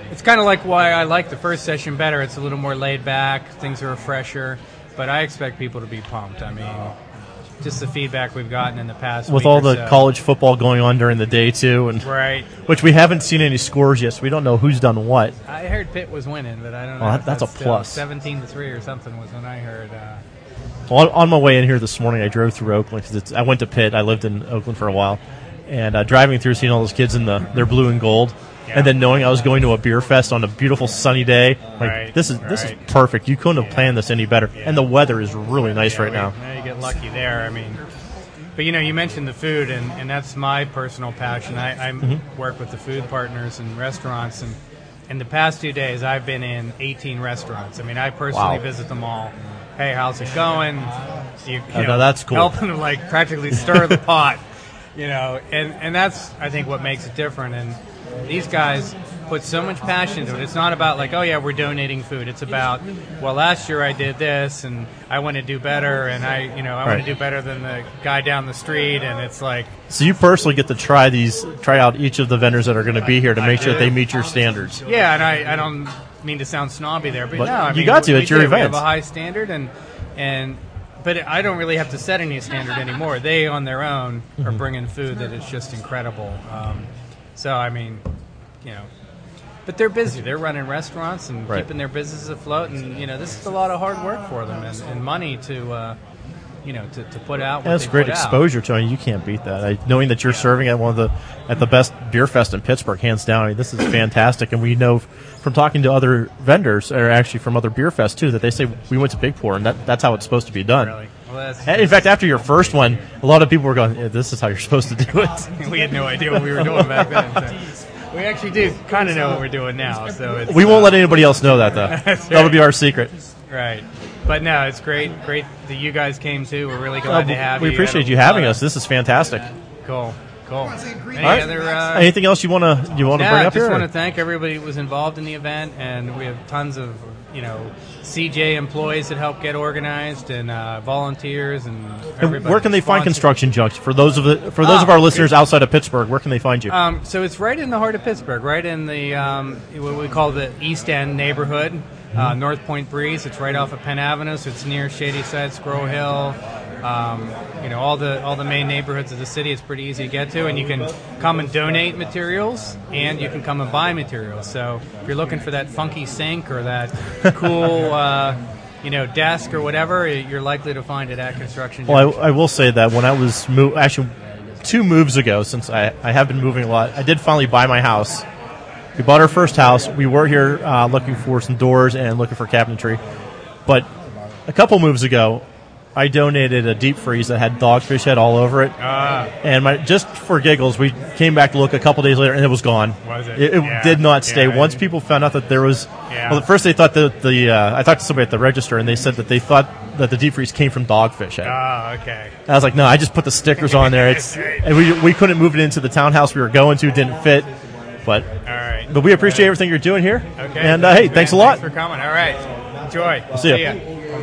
it's kind of like why I like the first session better. It's a little more laid back. Things are fresher. But I expect people to be pumped. I mean, just the feedback we've gotten in the past with week all or the so. college football going on during the day too, and Right. which we haven't seen any scores yet, so we don't know who's done what. I heard Pitt was winning, but I don't know. Well, if that's a still plus. seventeen to three or something was when I heard. Uh, Well, on, on my way in here this morning, I drove through Oakland because I went to Pitt. I lived in Oakland for a while, and uh, driving through, seeing all those kids in the their blue and gold, Yeah. and then knowing I was going to a beer fest on a beautiful sunny day, like Right, this is this is right. perfect. You couldn't have planned this any better, and the weather is really nice yeah, right we- now. yeah, you get lucky there. I mean, but you know, you mentioned the food, and, and that's my personal passion. I, I Mm-hmm. work with the food partners and restaurants, and in the past two days, I've been in eighteen restaurants. I mean, I personally Wow. visit them all. Hey, how's it going? You, you Oh, know, no, that's cool. Helping to like practically stir the pot, you know, and and that's I think what makes it different. And these guys put so much passion into it. It's not about like, oh yeah, we're donating food. It's about, well, last year I did this, and I want to do better, and I, you know, I want Right. to do better than the guy down the street. And it's like, So you personally get to try these, try out each of the vendors that are going to be here to I make sure do. that they meet your standards. yeah, and I, I don't mean to sound snobby there, but, But no, I you mean, got to. we It's your do. We have event. a high standard, and and but I don't really have to set any standard anymore. They on their own are Mm-hmm. bringing food that is just incredible. Um, so I mean, you know. But they're busy. They're running restaurants and Right. keeping their businesses afloat, and you know this is a lot of hard work for them and, and money to, uh, you know, to, to put out. What And that's they great put out. exposure, Tony. You can't beat that. I, knowing that you're serving at one of the at the best beer fest in Pittsburgh, hands down. I mean, this is fantastic. And we know from talking to other vendors, or actually from other beer fests too, that they say we went to Big Pour, and that, that's how it's supposed to be done. Really. Well, that's, And in fact, after your first one, a lot of people were going, yeah, "This is how you're supposed to do it." we had no idea what we were doing back then. So. We actually do kind of know what we're doing now. So it's, We won't uh, let anybody else know that, though. That's That'll right. be our secret. Right. But no, it's great. Great that you guys came too. We're really glad Uh, to have we you. appreciate Had a you having lot us. This is fantastic. of- Cool. Cool. Any All right. other? Uh, Anything else you want to you want to yeah, bring I up just here? want to thank everybody who was involved in the event, and we have tons of you know C J employees that help get organized, and uh, volunteers, and And everybody. where can they find Sponsors. Construction Junction for those of the, for those Ah, of our listeners outside of Pittsburgh? Where can they find you? Um, so it's right in the heart of Pittsburgh, right in the um, what we call the East End neighborhood, uh, Mm-hmm. North Point Breeze. It's right off of Penn Avenue, so it's near Shady Side, Squirrel Hill. Um, you know, all the all the main neighborhoods of the city. It's pretty easy to get to, and you can come and donate materials, and you can come and buy materials. So if you're looking for that funky sink or that cool, uh, you know, desk or whatever, you're likely to find it at Construction Well, Junction. I, I will say that when I was mo- actually two moves ago, since I, I have been moving a lot, I did finally buy my house. We bought our first house. We were here uh, looking for some doors and looking for cabinetry. But a couple moves ago, I donated a deep freeze that had dogfish head all over it. Ah. And my, just for giggles, we came back to look a couple days later, and it was gone. Was it? It, it Yeah. did not stay. Yeah. Once people found out that there was, Yeah. well, at first they thought that the. Uh, I talked to somebody at the register, and they said that they thought that the deep freeze came from dogfish head. Ah, okay. I was like, no, I just put the stickers on there. It's and we we couldn't move it into the townhouse we were going to. Didn't fit, but All right. but we appreciate everything you're doing here. Okay. And uh, hey, thanks a lot. Thanks for coming. All right. Enjoy. We'll see ya. ya.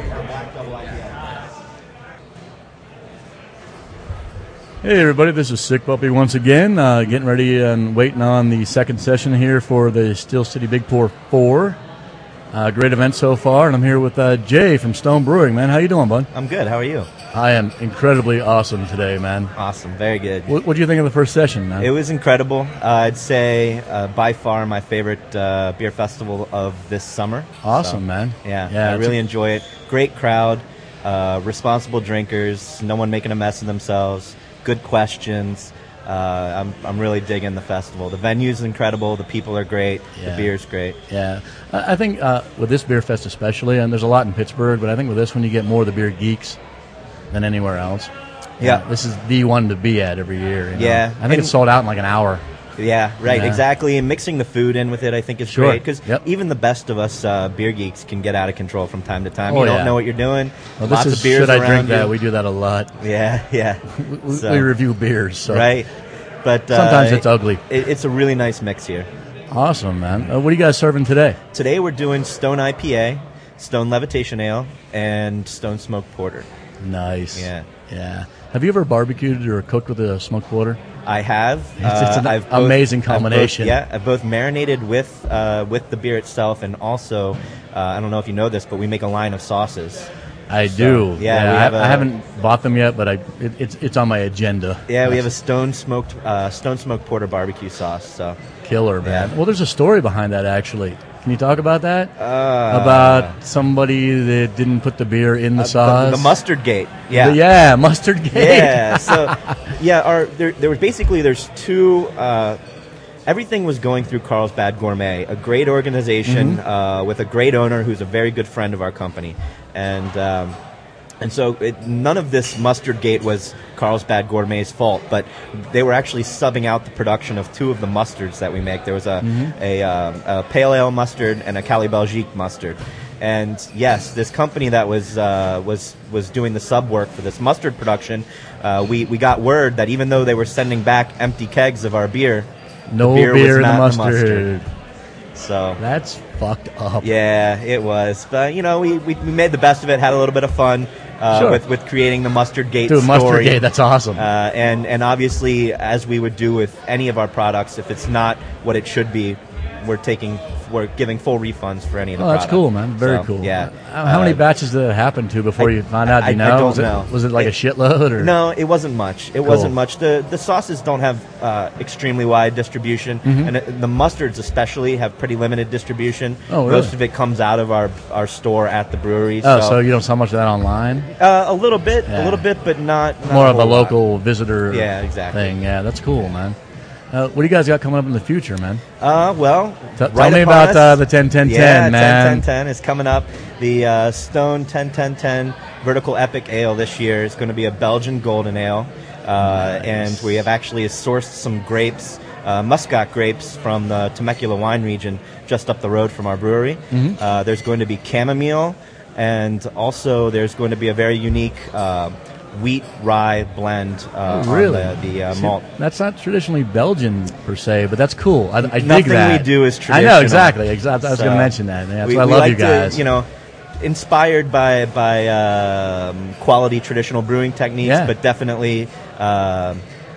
Hey everybody, this is Sick Puppy once again, uh, getting ready and waiting on the second session here for the Steel City Big Pour four. Uh, great event so far, and I'm here with uh, Jay from Stone Brewing. Man, how you doing, bud? I'm good. How are you? I am incredibly awesome today, man. Awesome. Very good. What do you think of the first session, man? It was incredible. Uh, I'd say uh, by far my favorite uh, beer festival of this summer. Awesome, So, man. Yeah, Yeah, I it's really a- enjoy it. Great crowd, uh, responsible drinkers, no one making a mess of themselves, good questions. Uh, I'm, I'm really digging the festival. The venue's incredible. The people are great. Yeah. The beer's great. Yeah, I I think uh, with this beer fest especially, and there's a lot in Pittsburgh, but I think with this one you get more of the beer geeks than anywhere else. Yeah. Uh, this is the one to be at every year. you know? Yeah, I think it's and- sold out in like an hour. Yeah, right, Yeah. exactly. And mixing the food in with it, I think, is Sure. great. Because Yep. even the best of us uh, beer geeks can get out of control from time to time. Oh, you don't yeah. know what you're doing. Well, this Lots is of beers should I around drink that? you. We do that a lot. Yeah, yeah. We, we- So- we review beers, so Right. But uh, Sometimes it's ugly. It, it's a really nice mix here. Awesome, man. Uh, what are you guys serving today? Today we're doing Stone I P A, Stone Levitation Ale, and Stone Smoke Porter. Nice. Yeah. Yeah. Have you ever barbecued or cooked with a smoked quarter? I have. It's, it's an uh, I've both- amazing I've both- combination. yeah, I've both marinated with uh, with the beer itself, and also, uh, I don't know if you know this, but we make a line of sauces. I So, do. yeah, we I, have I a- haven't bought them yet, but I it, it's it's on my agenda. Yeah, we have a stone smoked uh, stone smoked porter barbecue sauce. So Killer, man. Yeah. Well, there's a story behind that, actually. Can you talk about that? Uh, about somebody that didn't put the beer in the uh, sauce? the, the mustard gate. Yeah, The- yeah, mustard gate. Yeah. So, yeah, our there, there was basically there's two. Uh, everything was going through Carlsbad Gourmet, a great organization Mhm. uh, with a great owner who's a very good friend of our company, and um, and so it, none of this mustard gate was Carlsbad Gourmet's fault, but they were actually subbing out the production of two of the mustards that we make. There was a Mhm. a, um, a pale ale mustard and a Cali Belgique mustard. And yes, this company that was uh, was was doing the sub work for this mustard production, uh, we we got word that even though they were sending back empty kegs of our beer, No the beer, beer was in the not mustard. So that's fucked up. Yeah, it was. But you know, we, we, we made the best of it. Had a little bit of fun uh, Sure. with with creating the mustard gate Dude, story. Mustard Gate, that's awesome. Uh, and and obviously, as we would do with any of our products, if it's not what it should be, we're taking we're giving full refunds for any of the Oh, that's product. cool, man. Very So, cool. Yeah. Uh, How many Uh, batches did it happen to before I- you found out? Do you I- I know? don't was, it, know. was it like a shitload? Or? No, it wasn't much. It Cool. wasn't much. The the sauces don't have uh, extremely wide distribution, Mhm. and it, the mustards especially have pretty limited distribution. Oh, really? Most of it comes out of our our store at the brewery. Oh, so you don't sell much of that online? Uh, a little bit, Yeah. a little bit, but not, not More of a whole lot. local visitor Yeah, exactly. thing. Yeah, that's cool, man. Uh, what do you guys got coming up in the future, man? Uh, well, T- right tell me upon about us- uh, the ten ten ten, yeah, man. ten ten ten is coming up. The uh, Stone ten ten ten Vertical Epic Ale this year is going to be a Belgian Golden Ale, uh, and we have actually sourced some grapes, uh, Muscat grapes from the Temecula wine region just up the road from our brewery. Mhm. Uh, there's going to be chamomile, and also there's going to be a very unique uh, wheat rye blend uh, Oh, really? on the, the uh, See, malt. That's not traditionally Belgian per se, but that's cool. I, I dig Nothing that. we do is I traditional. know exactly. Exactly. I was So, going to mention that. Yeah, that's we, why I we love like you guys. To, you know, inspired by by um, quality traditional brewing techniques, Yeah. but definitely um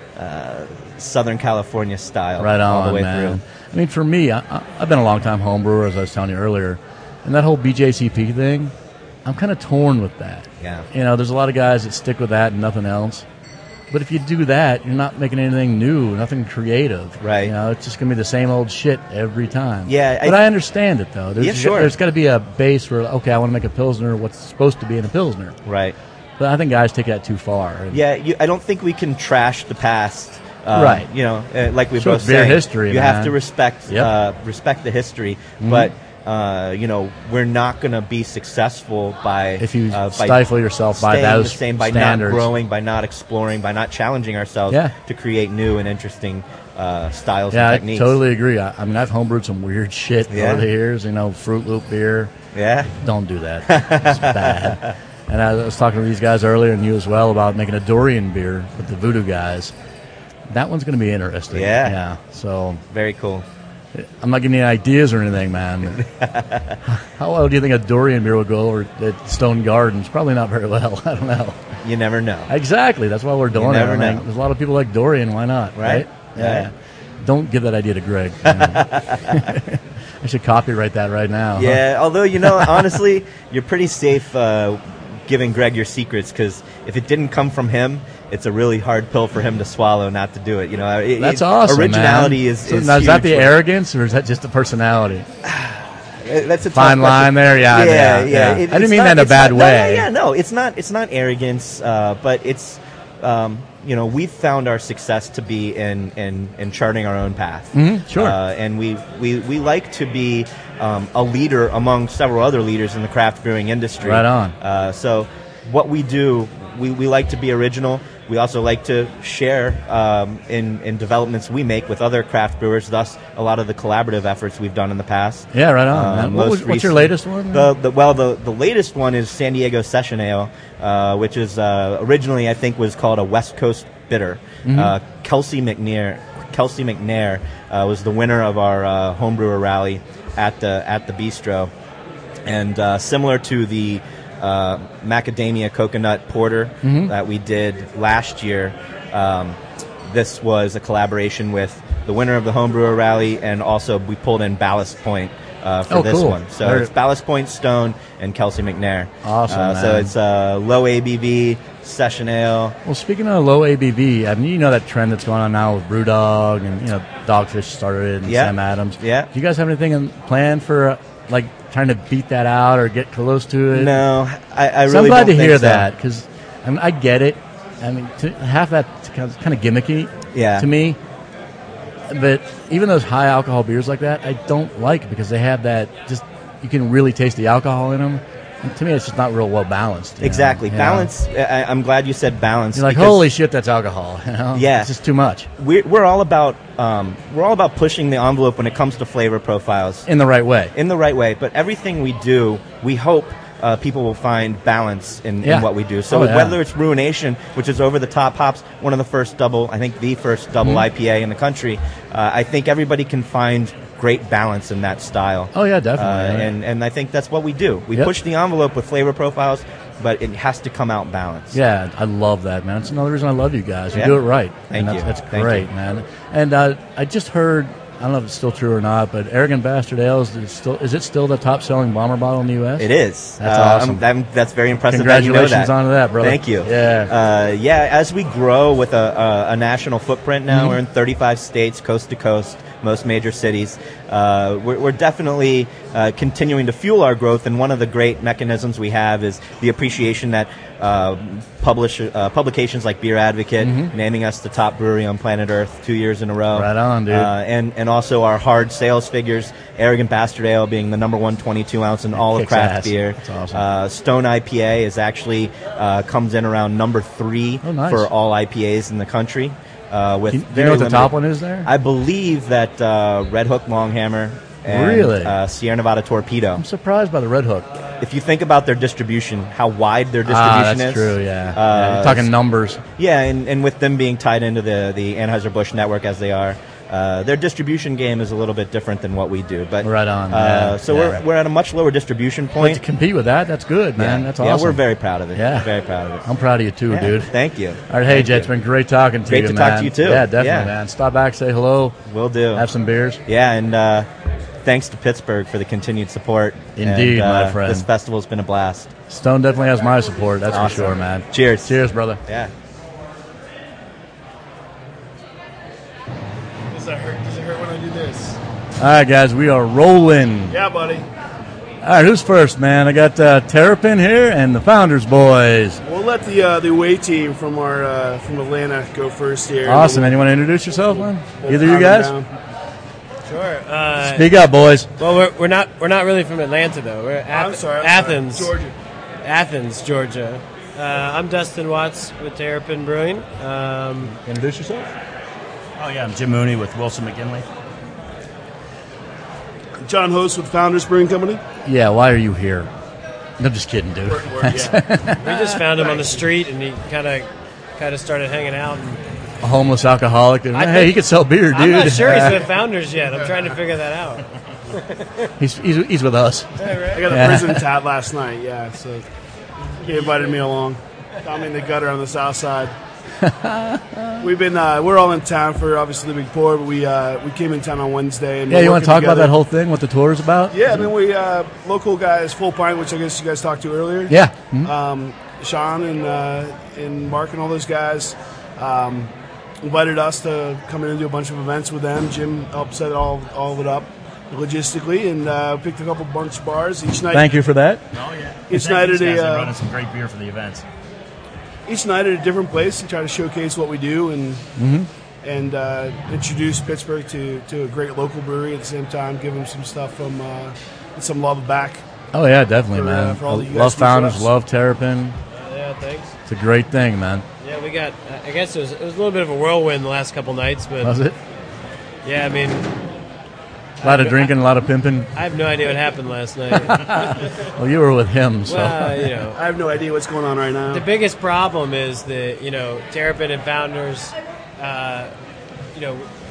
uh, Southern California style. Right on, all the way man. through. I mean, for me, I, I- I've been a long time home brewer, as I was telling you earlier, and that whole B J C P thing, I'm kind of torn with that. Yeah. You know, there's a lot of guys that stick with that and nothing else. But if you do that, you're not making anything new, nothing creative. Right. You know, it's just going to be the same old shit every time. Yeah, But I- I, understand it, though. There's, Yeah, sure. There's got to be a base where, okay, I want to make a Pilsner, what's supposed to be in a Pilsner. Right. But I think guys take that too far. And Yeah, you, I don't think we can trash the past. Um, Right. You know, uh, like we Sure, both beer say, history, you man. have to respect Yep. uh, respect the history, Mhm. but. Uh, you know, we're not going to be successful by If you uh, by stifle yourself by staying those the same, by standards. not growing, by not exploring, by not challenging ourselves Yeah. to create new and interesting uh, styles Yeah, and I techniques. totally agree. I, I mean, I've homebrewed some weird shit Yeah. over the years. You know, Fruit Loop beer. Yeah. Don't do that. It's bad. And I was talking to these guys earlier, and you as well, about making a durian beer with the Voodoo guys. That one's going to be interesting. Yeah. Yeah. So very cool. I'm not giving you any ideas or anything, man. How well do you think a durian beer would go over at Stone Gardens? Probably not very well. I don't know. You never know. Exactly. That's why we're doing never it. I mean, know. there's a lot of people like durian. Why not? Right? Yeah. Right. Don't give that idea to Greg. I should copyright that right now. huh? Yeah, although, you know, honestly, you're pretty safe uh, giving Greg your secrets, because if it didn't come from him, it's a really hard pill for him to swallow not to do it. You know, it, That's it- awesome. Originality man. is, So is now, is that huge the for- arrogance, or is that just the personality? That's a tough Fine line question. there, yeah, yeah, yeah. It- I didn't it's mean not- that in a it's bad not- no, way. Yeah, no, it's not. It's not arrogance, uh, but it's um, you know, we've found our success to be in in, in charting our own path. Mhm, sure. Uh, and we, we we like to be um, a leader among several other leaders in the craft brewing industry. Right on. Uh, so what we do, we, we like to be original. We also like to share um, in, in developments we make with other craft brewers, thus a lot of the collaborative efforts we've done in the past. Yeah, right on, Uh, man. What most was- what's your recent- latest one? The, the, well, the, the latest one is San Diego Session Ale, uh, which is uh, originally, I think, was called a West Coast Bitter. Mhm. Uh, Kelsey McNair, Kelsey McNair uh, was the winner of our uh, homebrewer rally at the at the bistro, and uh, similar to the uh, macadamia coconut porter Mhm. that we did last year. Um, this was a collaboration with the winner of the Homebrewer Rally, and also we pulled in Ballast Point uh, for Oh, this cool. one. So Very- it's Ballast Point Stone and Kelsey McNair. Awesome, Uh, so man. it's uh, low A B V session ale. Well, speaking of low A B V, I mean, you know that trend that's going on now with Brewdog and, you know, Dogfish started and Yeah. Sam Adams. Yeah. Do you guys have anything in plan for, uh, like, trying to beat that out or get close to it? No, I, I really so I'm glad don't to think hear so. that, because I mean, I get it. I mean, to half that kind of, kind of gimmicky Yeah. to me. But even those high alcohol beers like that, I don't like because they have that just, you can really taste the alcohol in them. And to me, it's just not real well balanced. you know? Exactly. You know? Balance. I, I'm glad you said balance. You're like, because- holy shit, that's alcohol. You know? Yeah. It's just too much. We're, we're all about um, we're all about pushing the envelope when it comes to flavor profiles In the right way. in the right way. But everything we do, we hope uh, people will find balance in, Yeah. in what we do. So Oh, yeah. whether it's Ruination, which is over the top hops, one of the first double, I think the first double Mhm. I P A in the country, uh, I think everybody can find great balance in that style. Oh, yeah, definitely. Uh, Yeah. and and I think that's what we do. We Yep. push the envelope with flavor profiles, but it has to come out balanced. Yeah, I love that, man. It's another reason I love you guys. You Yeah. do it right. Thank and that's, you. That's Thank great, you. man. And uh, I just heard, I don't know if it's still true or not, but Arrogant Bastard Ales is still is it still the top selling bomber bottle in the U S? It is. That's Uh, awesome. I'm- I'm- that's very impressive. that you know Congratulations that. on that, brother. Thank you. Yeah. Uh, yeah. As we grow with a, a, a national footprint now, Mhm. we're in thirty-five states, coast to coast, most major cities. Uh, we're, we're definitely uh, continuing to fuel our growth, and one of the great mechanisms we have is the appreciation that uh, publish uh, publications like Beer Advocate Mhm. naming us the top brewery on planet Earth two years in a row. Right on, dude. Uh, and and also our hard sales figures. Arrogant Bastard Ale being the number one twenty-two ounce in all of Kicks craft ass. beer. That's awesome. Uh, Stone I P A is actually uh, comes in around number three Oh, nice. for all I P As in the country. Uh, with Do you- do you very know what the limited- top one is there? I believe that uh, Red Hook Longhammer and Really? uh, Sierra Nevada Torpedo. I'm surprised by the Red Hook. If you think about their distribution, how wide their distribution Ah, that's is. true, yeah. Uh, Yeah, you're talking numbers. Yeah, and, and with them being tied into the, the Anheuser-Busch network as they are, uh, their distribution game is a little bit different than what we do. But Right on, Uh, yeah, so yeah. we're we're at a much lower distribution But point. to compete with that, that's good, man. Yeah. That's Yeah, awesome. we're very proud of it. Yeah. Very proud of it. I'm proud of you too, Yeah, dude. thank you. All right, hey, Thank Jay, it's you. been great talking to Great you, to man. talk to you, too. Yeah, definitely, Yeah. man. Stop back, say hello. Will do. Have some beers. Yeah, and uh, thanks to Pittsburgh for the continued support. Indeed, and, uh, my friend. This festival's been a blast. Stone definitely has my support. That's Awesome. for sure, man. Cheers. Cheers, brother. Yeah. Does that hurt? Does it hurt when I do this? All right, guys, we are rolling. Yeah, buddy. All right, who's first, man? I got uh, Terrapin here and the Founders Boys. We'll let the uh, the away team from our uh, from Atlanta go first here. Awesome, man. You want to introduce yourself, man? We'll Either you pound guys? them down. Sure. Uh, Speak up, boys. Well, we're, we're not we're not really from Atlanta though. We're Ath- I'm sorry, I'm Athens, sorry. Georgia. Athens, Georgia. Uh, I'm Dustin Watts with Terrapin Brewing. Um, Introduce yourself. Oh, yeah, I'm Jim Mooney with Wilson McGinley. John Host with Founders Brewing Company. Yeah, why are you here? I'm just kidding, dude. we just found him on the street, and he kind of kind of started hanging out. And A homeless alcoholic. And, I hey, think- he could sell beer, dude. I'm not sure he's with Founders yet. I'm trying to figure that out. he's, he's, he's with us. I got a Yeah. prison tat last night. Yeah, so he invited me along. Found me in the gutter on the south side. We've been uh, we're all in town for obviously the big pour, but we uh, we came in town on Wednesday. And Yeah, we're you want to working talk about together. that whole thing, what the tour is about? Yeah, I mean we uh, local guys, Full Pint, which I guess you guys talked to earlier. Yeah. Mhm. Um, Sean and uh, and Mark and all those guys um, invited us to come in and do a bunch of events with them. Jim helped set all all of it up logistically, and uh, picked a couple bunch of bars each night. Thank you for that. Oh, yeah. Each Thank night these at guys. a They're uh, running some great beer for the events. each night at a different place and try to showcase what we do and Mhm. and uh, introduce Pittsburgh to, to a great local brewery at the same time. Give them some stuff from uh, some love back. Oh, yeah, definitely, For, uh, man. for all that you guys love do for Founders, us. love Terrapin. Yeah, thanks. It's a great thing, man. Yeah, we got. I guess it was it was a little bit of a whirlwind the last couple nights, but Was it? Yeah, I mean, A lot of drinking, a lot of pimping. I have no idea what happened last night. Well, you were with him, so. Well, you know, I have no idea what's going on right now. the biggest problem is the you know Terrapin and Founders, uh, you know,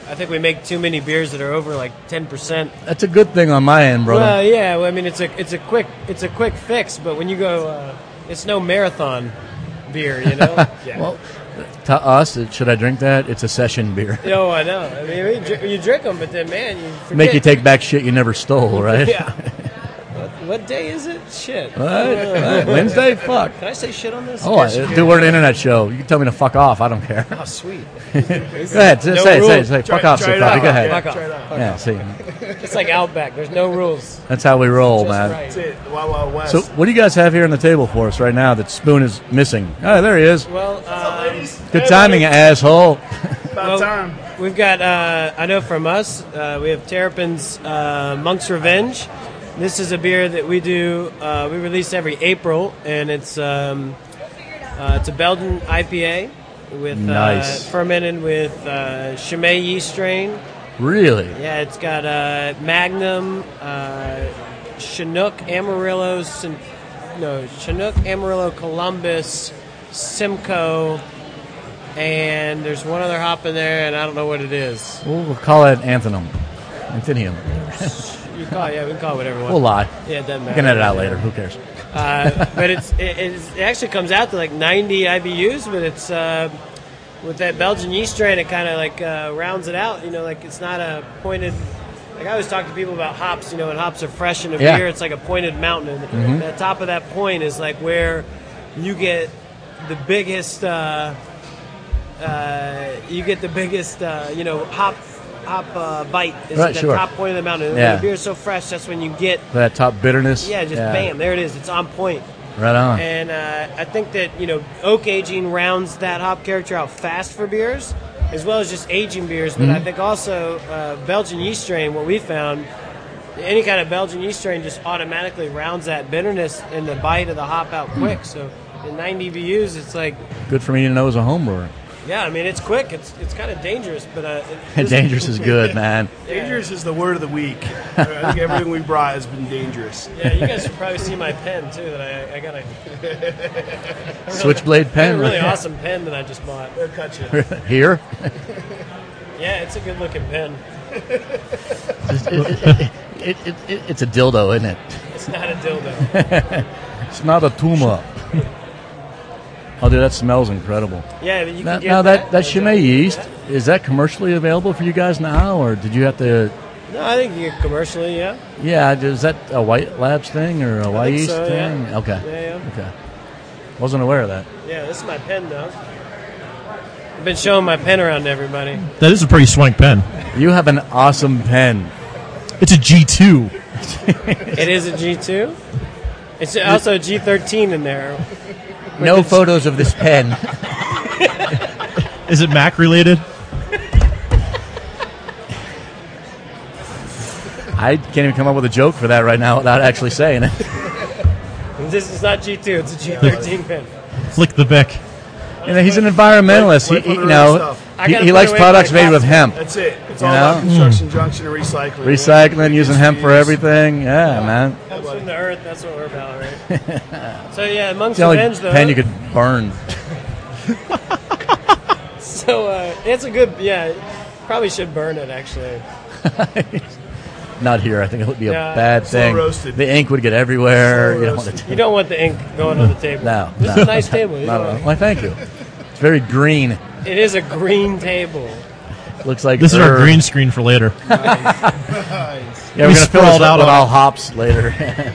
I think we make too many beers that are over like ten percent. That's a good thing on my end, brother. Well, yeah. Well, I mean, it's a it's a quick it's a quick fix, but when you go, uh, it's no marathon beer, you know. Yeah. Well, to us, should I drink that? It's a session beer. No, I know. I mean, you drink, you drink them, but then, man, you forget. Make you take back shit you never stole, right? Yeah. What, what day is it? Shit. What? What? Wednesday? Fuck. Can I say shit on this? Oh, I, dude, we're an internet show. You can tell me to fuck off. I don't care. Oh, sweet. Go ahead. Say, No say, rules. say, say. Try- Fuck off, try say it coffee. out. Go ahead. Fuck off. Try it out. Fuck Yeah, off. see. It's like Outback. There's no rules. That's how we roll, Just man. right. That's it. Wild Wild West. So, what do you guys have here on the table for us right now that Spoon is missing? Oh, there he is. Well, um, Good timing, asshole. About well, time. We've got, uh, I know from us, uh, we have Terrapin's uh, Monk's Revenge. This is a beer that we do, uh, we release every April, and it's um, uh, it's a Belgian I P A with Nice. uh, fermented with uh, Chimay yeast strain. Really? Yeah, it's got uh, Magnum, uh, Chinook, Amarillo, Sim- no, Chinook, Amarillo, Columbus, Simcoe, and there's one other hop in there, and I don't know what it is. We'll, we'll call it Anthenum. Anthenium. You call it, yeah, we can call it whatever we want. We'll lie. Yeah, it doesn't We matter. can edit out later. Who cares? Uh, but it's it, it's, it actually comes out to like ninety I B Us, but it's uh, with that Belgian yeast strain, it kind of like uh, rounds it out. You know, like it's not a pointed. Like I always talk to people about hops. You know, when hops are fresh in a Yeah. beer, it's like a pointed mountain. Mhm. And the top of that point is like where you get the biggest. Uh, uh, you get the biggest. Uh, you know, hop. Hop uh, bite is Right, the sure. top point of the mountain. And Yeah. When the beer is so fresh, that's when you get That top bitterness. yeah, just bam, there it is. It's on point. Right on. And uh, I think that, you know, oak aging rounds that hop character out fast for beers, as well as just aging beers. But Mhm. I think also uh, Belgian yeast strain, what we found, any kind of Belgian yeast strain just automatically rounds that bitterness and the bite of the hop out quick. So in ninety B Us, it's like, Good for me to know as a home brewer. yeah, I mean, it's quick. It's it's kind of dangerous, but uh, it- Dangerous is good, man. Dangerous is the word of the week. I think everything we brought has been dangerous. Yeah, you guys should probably see my pen too. That I, I got a Switchblade pen, a really right? awesome pen that I just bought. They'll cut you. Here? Yeah, it's a good looking pen. It, it, it, it, it, it's a dildo, isn't it? It's not a dildo. It's not a tumor. Oh, dude, that smells incredible. Yeah, but you Now, can get now that, that like, Chimay yeast, is that commercially available for you guys now, or did you have to... No, I think you get commercially, yeah. Yeah, is that a White Labs thing or a White think Yeast so, thing? yeah. Okay. Yeah, yeah. Okay. Wasn't aware of that. Yeah, this is my pen, though. I've been showing my pen around to everybody. That is a pretty swank pen. You have an awesome pen. It's a G two. It is a G two. It's also a G thirteen in there. No photos of this pen. Is it Mac related? I can't even come up with a joke for that right now without actually saying it. This is not G two, it's a G thirteen pen. Flick the Bic. You know, he's an environmentalist. Wait- wait He, he- for you the know, real stuff. I he, gotta he put likes away products my made with box. hemp. That's it. It's You all know? about construction, junction, and recycling. Recycling, using hemp for Reuse. everything. Yeah, man. Comes from the earth, that's what we're about, right? So, yeah, Monk's It's the only Revenge, though. pen you could burn. So, uh, it's a good, yeah, probably should burn it, actually. Not here. I think it would be a Yeah. bad Slow thing. roasted. The ink would get everywhere. Slow You don't, roasted. want it You don't want the ink going on the table. No. This no, is a nice table. You Not don't at all. want- Why, thank you. It's very green. It is a green table. Looks like This is our herb. green screen for later. Yeah, We we're gonna fill sprawled this out out with on all it. hops later.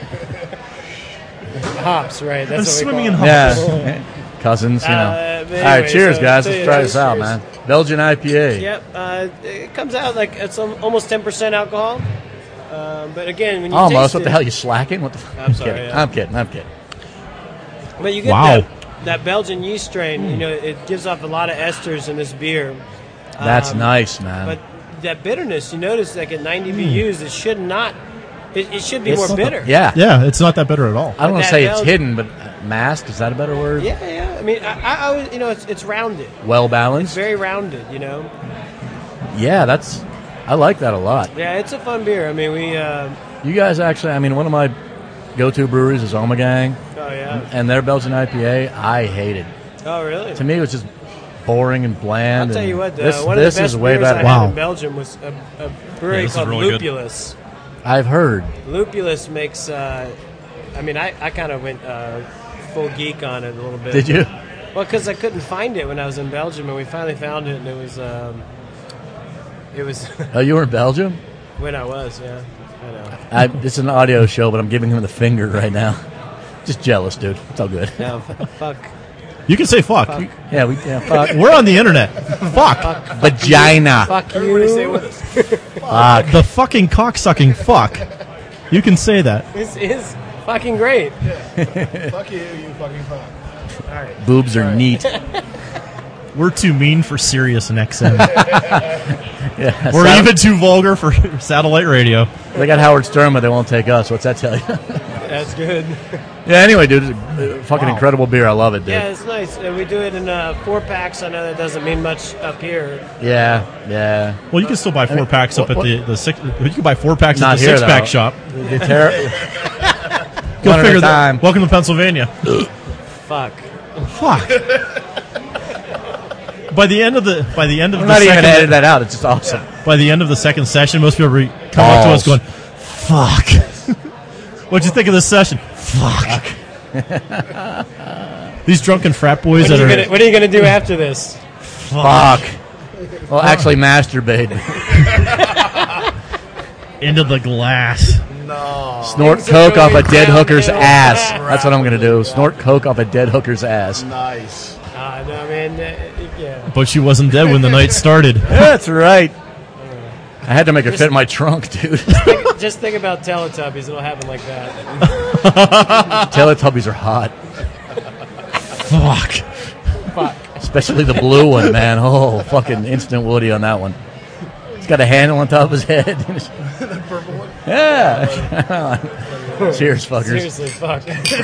Hops, right? That's I'm what we swimming call in it. hops. Yeah, cousins, you know. Uh, but all right, anyway, cheers, so- guys. so Let's yeah, try cheers, this out, cheers. man. Belgian I P A. Yep, uh, it comes out like it's al- almost ten percent alcohol. Um, but again, when you Almost. taste What it, the hell? You slacking? What the? F- I'm sorry, kidding. yeah. I'm kidding. I'm kidding. But you get Wow. that, that Belgian yeast strain. You know, it gives off a lot of esters in this beer. That's Um, nice, man. But that bitterness, you notice, like at ninety B Us, it should not. It, it should be It's- more bitter. Yeah. Yeah, it's not that bitter at all. I don't want to that say it's Belgian- hidden, but uh, masked. Is that a better word? Yeah, yeah. I mean, I, I always, you know, it's, it's rounded. Well It's balanced. very rounded. You know. Yeah, that's. I like that a lot. Yeah, it's a fun beer. I mean, we. Uh, You guys actually. I mean, one of my go-to breweries is Omegang, oh yeah. and their Belgian I P A. I hated. Oh really? To me, it was just boring and bland. I'll tell and you what, though, this, one this of the best is way beers I better. had in Belgium was a, a brewery Yeah, this is called really good. Lupulus. I've heard. Lupulus makes. Uh, I mean, I, I kind of went uh, full geek on it a little bit. Did you? Well, because I couldn't find it when I was in Belgium, and we finally found it, and it was. Um, it was. Oh, you were in Belgium? When I was, yeah. I know. I, it's an audio show, but I'm giving him the finger right now. Just jealous, dude. It's all good. No, f- fuck. You can say fuck. Fuck. Yeah, we. Yeah, fuck. We're on the internet. Fuck. Fuck. Vagina. Fuck you. Everybody say it with us. Fuck. The fucking cocksucking fuck. You can say that. This is fucking great. Fuck you, you fucking fuck. All right. Boobs are neat. We're too mean for Sirius and X M. Yeah, We're sat- even too vulgar for satellite radio. They got Howard Stern, but they won't take us. What's that tell you? That's good. Yeah. Anyway, dude, it's a fucking Wow. incredible beer. I love it, dude. Yeah, it's nice. And we do it in uh, four packs. I know that doesn't mean much up here. Yeah, yeah. Well, you can still buy four I mean, packs up what- at the, the six. You can buy four packs Not at the here, six pack though. shop. The ter- Go One at a figure that. time. Welcome to Pennsylvania. Fuck. Fuck. By the end of the by the end of I'm the not even second, gonna edit that out. It's just awesome. by the end of the second session, most people re- come up to us Balls. going, "Fuck." What'd you think of this session? Fuck. These drunken frat boys What are, that you are. gonna, what are you gonna do after this? Fuck. Well, actually, masturbate. Into the glass. No. Snort It's a coke off a really dead downhill hooker's ass. path. That's what I'm gonna do. Snort coke off a dead hooker's ass. Nice. Uh, no, man. Uh, yeah. But she wasn't dead when the night started. That's right. I had to make her fit in my trunk, dude. Think- just think about Teletubbies. It'll happen like that. Teletubbies are hot, Fuck. Fuck. especially the blue one, man. Oh, fucking instant Woody on that one. He's got a handle on top of his head. The purple one? Yeah. Cheers, fuckers. Seriously, fuck.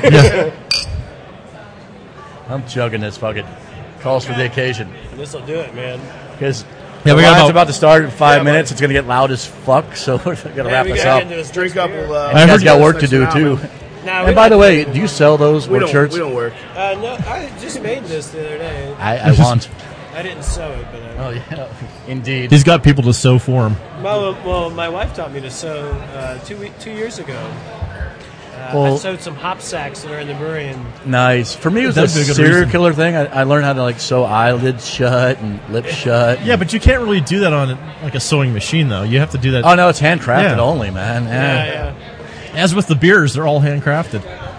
I'm chugging this fucking. Calls for the occasion. This will do it, man. Because Yeah, the we got line's about- about to start in five Yeah, minutes. buddy. It's going to get loud as fuck, so we're going to Yeah, wrap we this gotta up. get into this Drink next up. beer. We'll, uh, And you I guys heard got you work guys to do, next too. time, Nah, we And by don't- the way, do you sell those We work don't, shirts? we don't work. Uh, no, I just made this the other day. I, I want. I didn't sew it, but I, Oh, yeah. Indeed. He's got people to sew for him. well, well, my wife taught me to sew uh, two we- two years ago. Uh, I Well- sewed some hop sacks that are in the brewery, and Nice. For me, it was That'd a be a good serial reason. killer thing. I, I learned how to like sew eyelids shut and lips shut. Yeah, but you can't really do that on like a sewing machine, though. You have to do that. Oh no, it's handcrafted Yeah. only, man. yeah, Yeah. yeah. As with the beers, they're all handcrafted.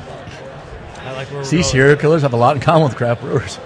I like where we're See, rolling. serial killers have a lot in common with craft brewers.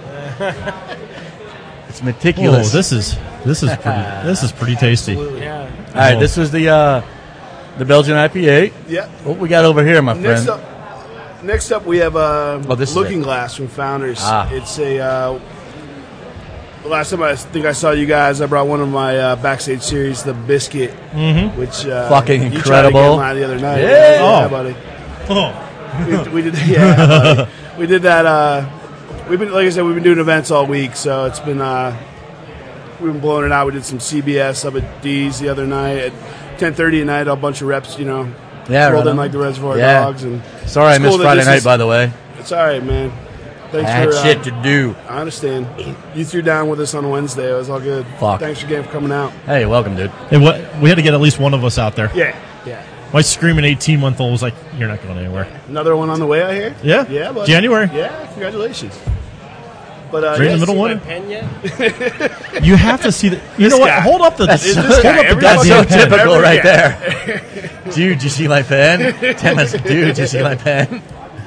It's Oh, meticulous. this is this is pretty this is pretty tasty. Yeah. All right, this was the uh, the Belgian I P A. Yeah. What we got over here, my Next friend? up, next up we have uh, Oh, this is Looking it. Glass from Founders. Ah. It's a. Uh, the last time I think I saw you guys, I brought one of my uh, backstage series, the Biscuit, Mm-hmm. which uh, Fucking you tried to incredible. get mine the other night. Yeah. yeah Oh. buddy. Oh, We, we did, yeah, buddy. We did that. Uh, we've been, like I said, we've been doing events all week, so it's been. Uh, we've been blowing it out. We did some C B S up at D's the other night at ten thirty at night. A bunch of reps, you know, Yeah, rolled right in on. like the Reservoir Yeah. Dogs. And Sorry, I it's missed cool that Friday this night, is- by the way. It's all right, man. Thanks I had for uh, shit to do. I understand. You threw down with us on Wednesday. It was all good. Fuck. Thanks again for coming out. Hey, welcome, dude. hey, what, we had to get at least one of us out there. Yeah, yeah. My screaming eighteen month old was like, "You're not going anywhere." Another one on the way, I hear. Yeah, Yeah, buddy. January. Yeah, congratulations. But uh, Right in yeah, the middle See one. my pen yet? You have to see the. You know what? guy. Hold up the. That's Is so, this guy hold up the every that's so fucking- typical every right guy. there. Dude, you see my pen? Ten minutes. Dude, you see my pen?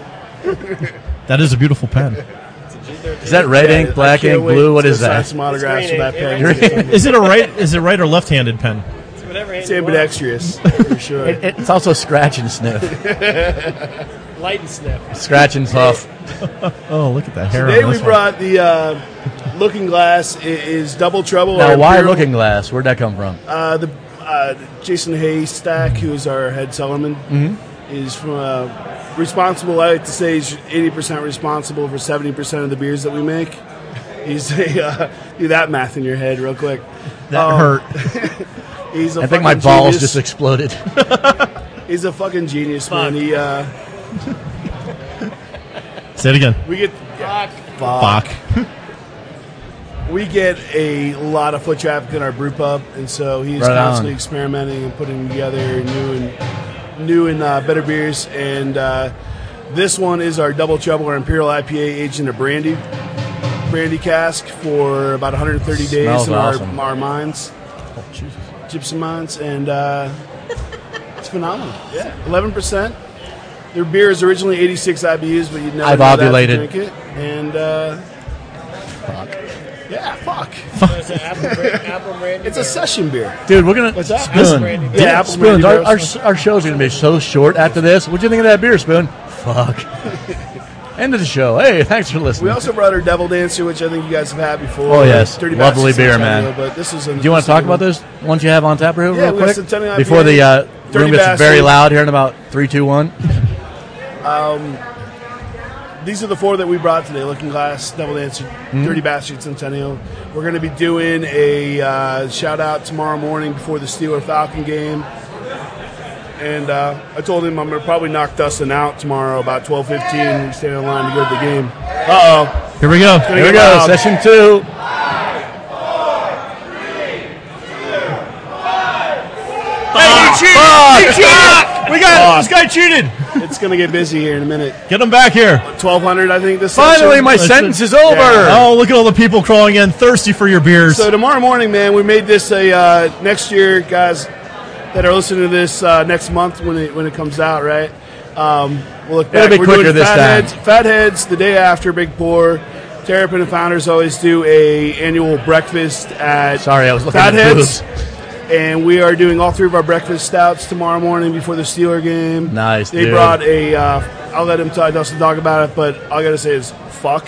That is a beautiful pen. Is that red Yeah, ink, black I can't ink, wait blue? What to is sign that? Some autographs for green that ink. pen. Is it a right? Is it right or left handed pen? It's whatever hand It's you want. ambidextrous for sure. It, it's also scratch and sniff. Light and sniff. Scratch and puff. Oh, look at that hair. Today on we this one. brought the uh, Looking Glass. It is Double Trouble. Now, our why Imperial- Looking Glass? Where'd that come from? Uh, the uh, Jason Haystack, who is our head cellarman, Mm-hmm. is from uh, responsible. I like to say he's eighty percent responsible for seventy percent of the beers that we make. He's a uh, do that math in your head real quick. That Um, hurt. He's a I think my fucking balls genius. just exploded. He's a fucking genius, man. He uh, Say it again. we get Fuck. Fuck. we get a lot of foot traffic in our brew pub, and so he's Right constantly on. experimenting and putting together new and new and uh, better beers. And uh, this one is our Double Trouble, our Imperial I P A aged in a brandy brandy cask for about one hundred thirty days Smells in awesome. our, our mines, Oh, Jesus. gypsum mines, and uh, it's phenomenal. Yeah, eleven percent. Their beer is originally eighty-six I B Us, but you'd never I've know that to ovulated. drink it. And uh, Fuck. yeah, fuck. It's an apple, bra- apple brandy. It's a session beer. Dude, we're gonna What's that? Spoon. Brandy. Yeah, apple Spoons. brandy Our, beer our, also. our show's gonna be so short after this. What'd you think of that beer, Spoon? Fuck. End of the show. Hey, thanks for listening. We also brought our Devil Dancer, which I think you guys have had before. Oh, yes. Dirty Lovely Bastards beer, Centennial, man. But this is a, Do you want to talk about this ones you have on tap real, Yeah, real we got quick? Centennial Before I P A, the uh, Dirty room gets very Bastard. loud here in about three, two, one. These are the four that we brought today: Looking Glass, Devil Dancer, Mm-hmm. Dirty Bastard, Centennial. We're going to be doing a uh, shout out tomorrow morning before the Steeler Falcon game. And uh, I told him I'm going to probably knock Dustin out tomorrow about twelve fifteen. We stand in line to go to the game. Uh oh. Here we go. Gonna Here we get go. loud. Session two. We got this guy cheated. It's going to get busy here in a minute. Get him back here. twelve hundred, I think, this Finally, session. my sentence is over. Oh, look at all the people crawling in, thirsty for your beers. So tomorrow morning, man, we made this a uh, next year, guys that are listening to this uh, next month when it when it comes out, right? Um, we'll look back. It'll be We're quicker doing this Fatheads, time. Fatheads the day after Big Pour. Terrapin and Founders always do a annual breakfast at Sorry, I was looking at the Fatheads. And we are doing all three of our breakfast stouts tomorrow morning before the Steeler game. Nice, They dude. brought a. Uh, I'll let him talk, Dustin talk about it, but all I gotta say is fuck.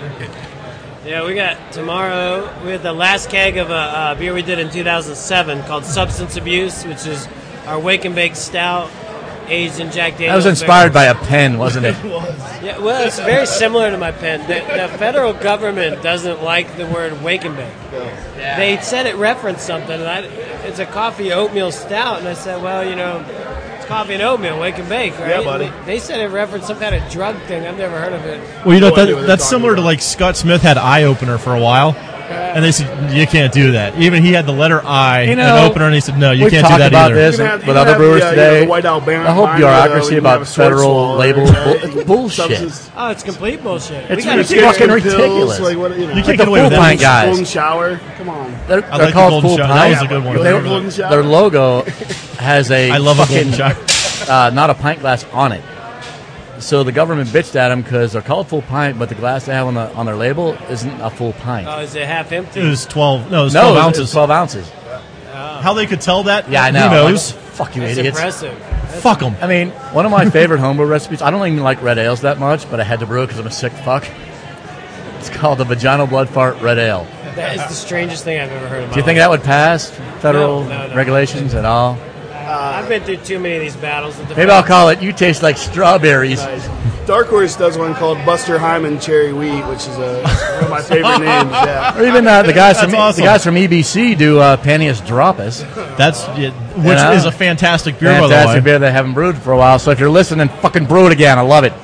Yeah, we got tomorrow. We had the last keg of a uh, beer we did in two thousand seven called Substance Abuse, which is our wake and bake stout, aged in Jack Daniel's. That was inspired by a pen, wasn't it? Yeah, well, it's very similar to my pen. The, the federal government doesn't like the word wake and bake. They said it referenced something, and I, it's a coffee oatmeal stout, and I said, well, you know, it's coffee and oatmeal, wake and bake, right? Yeah, buddy. And They, they said it referenced some kind of drug thing. I've never heard of it. Well, you know, No idea what that, they're that's talking similar to about. like Scott Smith had Eye Opener for a while. And they said, you can't do that. Even he had the letter I You and know, an opener, and he said, no, you We've can't do talked that about either. this You can have- you with can other have brewers the, uh, you know, today. the White Albano the whole binder, bureaucracy you can have about a sword federal swallower, labels, right? bull- it's bullshit. Substance- Oh, it's complete bullshit. It's we got ridiculous. a fucking Pills, ridiculous. Like what, you know, You can't Like get the away with full that. pint guys. Golden shower. Come on. They're, I they're like the called golden full shower. That pint. was a good one. You like They- golden shower? Their logo has a I love a fucking, golden shower. uh, not a pint glass on it. So the government bitched at them because they're called full pint, but the glass they have on the on their label isn't a full pint. Oh, is it half empty? It was twelve. No, it was no, twelve it's- ounces. it's twelve ounces. How they could tell that? Yeah, I know. Who Like, knows? fuck you, That's idiots. impressive. That's Fuck them. I mean, one of my favorite homebrew recipes. I don't even like red ales that much, but I had to brew it because I'm a sick fuck. It's called the Vaginal Blood Fart Red Ale. That is the strangest thing I've ever heard of. Do you think that would pass federal No, no, no. regulations at all? I've been through too many of these battles. With the Maybe I'll call it "You Taste Like Strawberries." Nice. Dark Horse does one called Buster Hyman Cherry Wheat, which is a, one of my favorite names. Yeah. Or even uh, the guys from That's awesome. the guys from E B C do uh, Panius Dropus. That's it, which You know? is a fantastic beer, by the Fantastic way. beer they haven't brewed for a while. So if you're listening, fucking brew it again. I love it.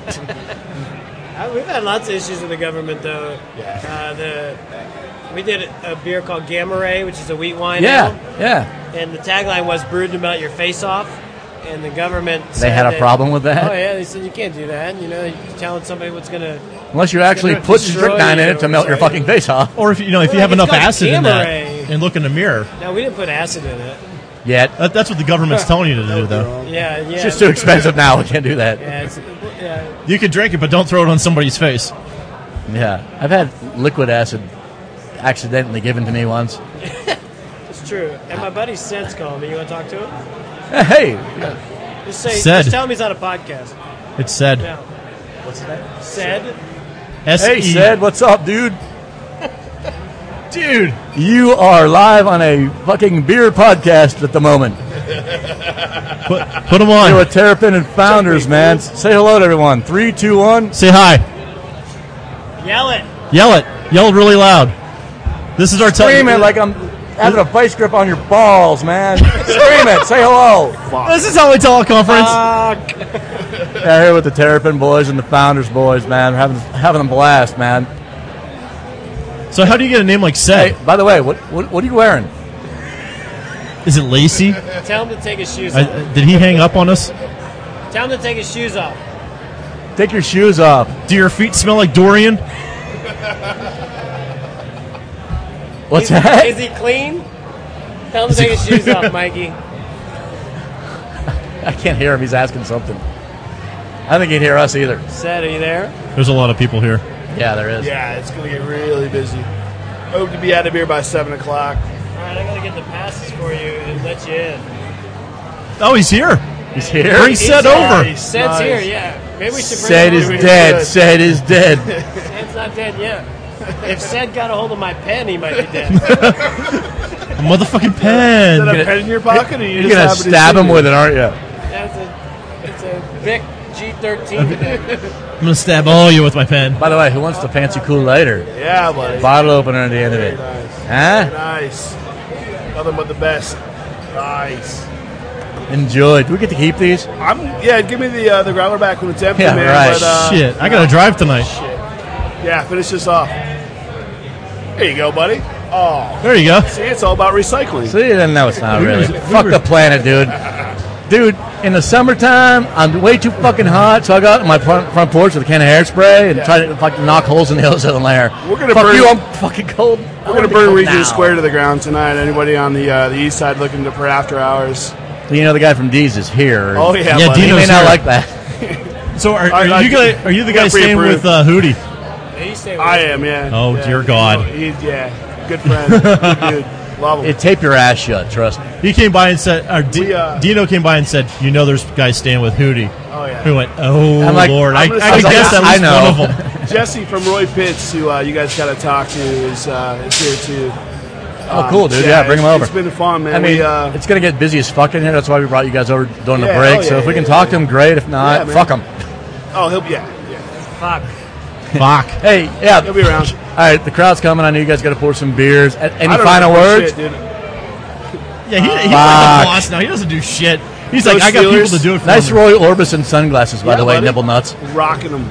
Uh, We've had lots of issues with the government, though. Uh, the we did a beer called Gamma Ray, which is a wheat wine Yeah, ale, yeah. and the tagline was "Brewed to melt your face off." And the government They said had a that- problem with that? Oh yeah, they said you can't do that. You know, you're telling somebody what's gonna. Unless you actually gonna put destroy strychnine in you it to or melt your something. fucking face off. Or if you know, if Well, you have it's enough called acid in that, Gamma-Ray. and look in the mirror, No, we didn't put acid in it. Yet. that, that's what the government's telling you to do. Though Yeah, yeah. It's just too expensive now. We can't do that. Yeah, it's, yeah. you can drink it, but don't throw it on somebody's face. Yeah. I've had liquid acid accidentally given to me once. It's true. And my buddy Sed's calling me. You want to talk to him? Hey, Just say. Sed. Just tell him he's on a podcast. It's said. Yeah. what's that? Sed. S Hey, E Sed, what's up, dude? dude. You are live on a fucking beer podcast at the moment. Put, put them You're on. with Terrapin and Founders, man. Say hello to everyone. Three, two, one. Say hi. Yell it. Yell it. Yell really loud. This is our Scream time. it like I'm having a vice grip on your balls, man. Scream it. Say hello. This is how we teleconference. Yeah, here with the Terrapin boys and the Founders boys, man. We're having having a blast, man. So how do you get a name like Sed? Hey, by the way, what what, what are you wearing? Is it Lacey? Tell him to take his shoes I, off. uh, did he hang up on us? Tell him to take his shoes off. Take your shoes off. Do your feet smell like Dorian? What's is, that? Is he clean? Tell him to Is he take his shoes clean? off, Mikey. I can't hear him. He's asking something. I think he'd hear us either. Sed, are you there? There's a lot of people here. Yeah, there is. Yeah, it's going to get really busy. Hope to be out of here by seven o'clock. All right, I'm going to get the passes for you and let you in. Oh, he's here. He's here? Bring He's Sed here. over. Sed's Nice. here, yeah. Maybe we should bring Sed him is over. dead. Sed is dead. Sed's not dead yet. If Sed got a hold of my pen, he might be dead. A motherfucking pen. Is that a pen in your pocket, or you You're just gonna happen to stab see him it? with it, aren't you? That's a, it's a Vic G thirteen today. I'm gonna stab all you with my pen. By the way, who wants the fancy Kool-Aid? Yeah, buddy. Bottle opener at the end of it. Nice. Huh? Nice. Nothing but the best. Nice. Enjoy. Do we get to keep these? I'm yeah. Give me the uh, the growler back when it's empty, Yeah, man. right. But, uh, Shit, I gotta drive tonight. Shit. Yeah, finish this off. There you go, buddy. Oh, There you go. see, it's all about recycling. See, then no, it's not We really. were- we Fuck were- the planet, dude. Dude, in the summertime, I'm way too fucking hot, so I go out on my front, front porch with a can of hairspray and Yeah. try to fucking knock holes in the ozone layer. We're gonna Fuck burn- you, I'm fucking cold. We're gonna burn Regent Square to the ground tonight. Anybody on the uh, the east side looking to for after hours? You know, the guy from D's is here. Oh yeah, Yeah, buddy. He may Dino's not here. like that. So are, I- are I- you gonna, are you the got guy staying pre-approved. with uh, Hootie? He stayed with I me. am, yeah. Oh, Yeah. dear God. He's, yeah, good friend, good dude. Love him. It tape your ass shut, trust me. He came by and said, or D- We, uh, Dino came by and said, you know, there's guys staying with Hootie. Oh yeah. We went, oh I'm like- Lord, I'm I, gonna I say- could guess I at least know. one of them. Jesse from Roy Pitts, who uh, you guys got to talk to, is uh, is here too. Oh, cool, dude. Yeah, bring him it's- over. It's been fun, man. I mean, we, uh, it's going to get busy as fuck in here. That's why we brought you guys over during the Yeah, break. oh, so yeah, if we yeah, can yeah, talk to him, great. If not, Yeah, man. fuck him. oh, he'll be yeah, yeah. Fuck. Fuck. Hey, yeah. He'll be around. All right, the crowd's coming. I know you guys got to pour some beers. A- Any I don't final know words? shit, dude. Yeah, he, he's like Fuck. the boss now. He doesn't do shit. He's Those like, I got Steelers- people to do it for Nice me. Roy Orbison sunglasses, by Yeah, the way, buddy. nibble nuts. Rocking them.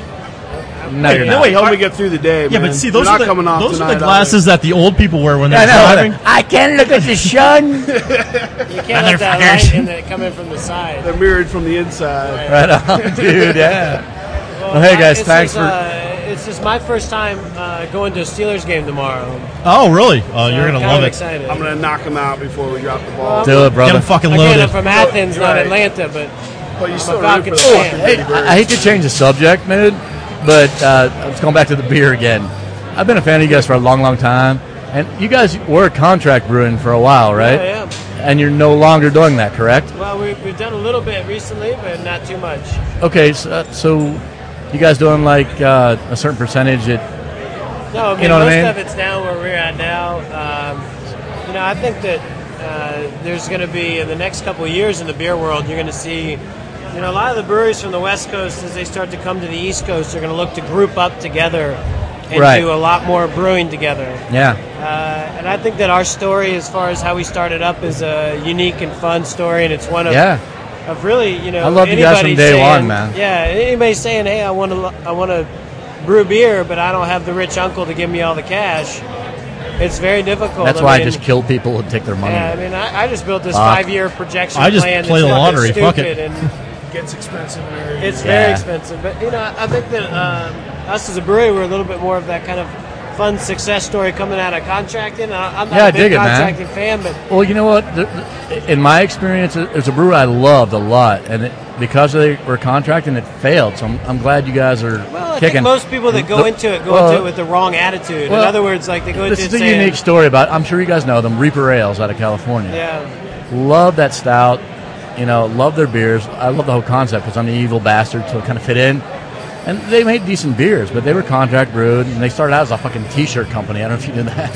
No, you're No, not. wait, help me get through the day, Yeah, man. but see, They're those not are the, coming off those tonight, are the glasses that the old people wear when they're I driving. know. I can look at the sun. You can't let that Motherfuckers. light in that come in from the side. They're mirrored from the inside. Right on, dude. Yeah. Well, hey guys, it's thanks just, for. Uh, it's just my first time uh, going to a Steelers game tomorrow. Oh, really? Oh, So you're I'm gonna kind love of it. excited. I'm gonna knock them out before we drop the ball. Do it, Get brother. them fucking Again, loaded. I'm from Athens, not Right. Atlanta, but But you I'm still a root for Falcons the fan. fucking Hey, Dirty Birds. I, I hate to change the subject, man, but uh, let's go back to the beer again. I've been a fan of you guys for a long, long time, and you guys were contract brewing for a while, right? Yeah, I am. And you're no longer doing that, correct? Well, we, we've done a little bit recently, but not too much. Okay, so, uh, so you guys doing like uh, a certain percentage at No, I mean, You know what most I mean? of it's now where we're at now. Um, you know, I think that uh, there's going to be, in the next couple of years in the beer world, you're going to see, you know, a lot of the breweries from the West Coast, as they start to come to the East Coast, are going to look to group up together and Right. do a lot more brewing together. yeah. Uh, and I think that our story, as far as how we started up, is a unique and fun story, and it's one of Yeah. of really, you know, I love you guys anybody from day saying- one, man. Yeah, anybody saying, "Hey, I want to, I want to brew beer, but I don't have the rich uncle to give me all the cash." It's very difficult. That's I why I mean, just kill people and take their money. Yeah, I mean, I, I just built this Fuck. five-year projection I just plan. play that's the fucking lottery, fuck stupid, it. And It gets expensive in area. it's Yeah. very expensive. But you know, I think that um, us as a brewery, we're a little bit more of that kind of fun success story coming out of contracting. I, I'm not Yeah, I a big dig it, man. contracting fan, but Well, you know what? There- In my experience, there's a brewer I loved a lot, and it, because they were contracting, it failed. So I'm, I'm glad you guys are well, I kicking. think most people that go The- into it go well, into it with the wrong attitude. well, In other words, like they go into This it is a saying, unique story about. I'm sure you guys know them. Reaper Ales out of California. yeah. Love that stout. You know, love their beers. I love the whole concept because I'm the evil bastard, so it kind of fit in. And they made decent beers, but they were contract brewed, and they started out as a fucking T-shirt company. I don't know if you knew that.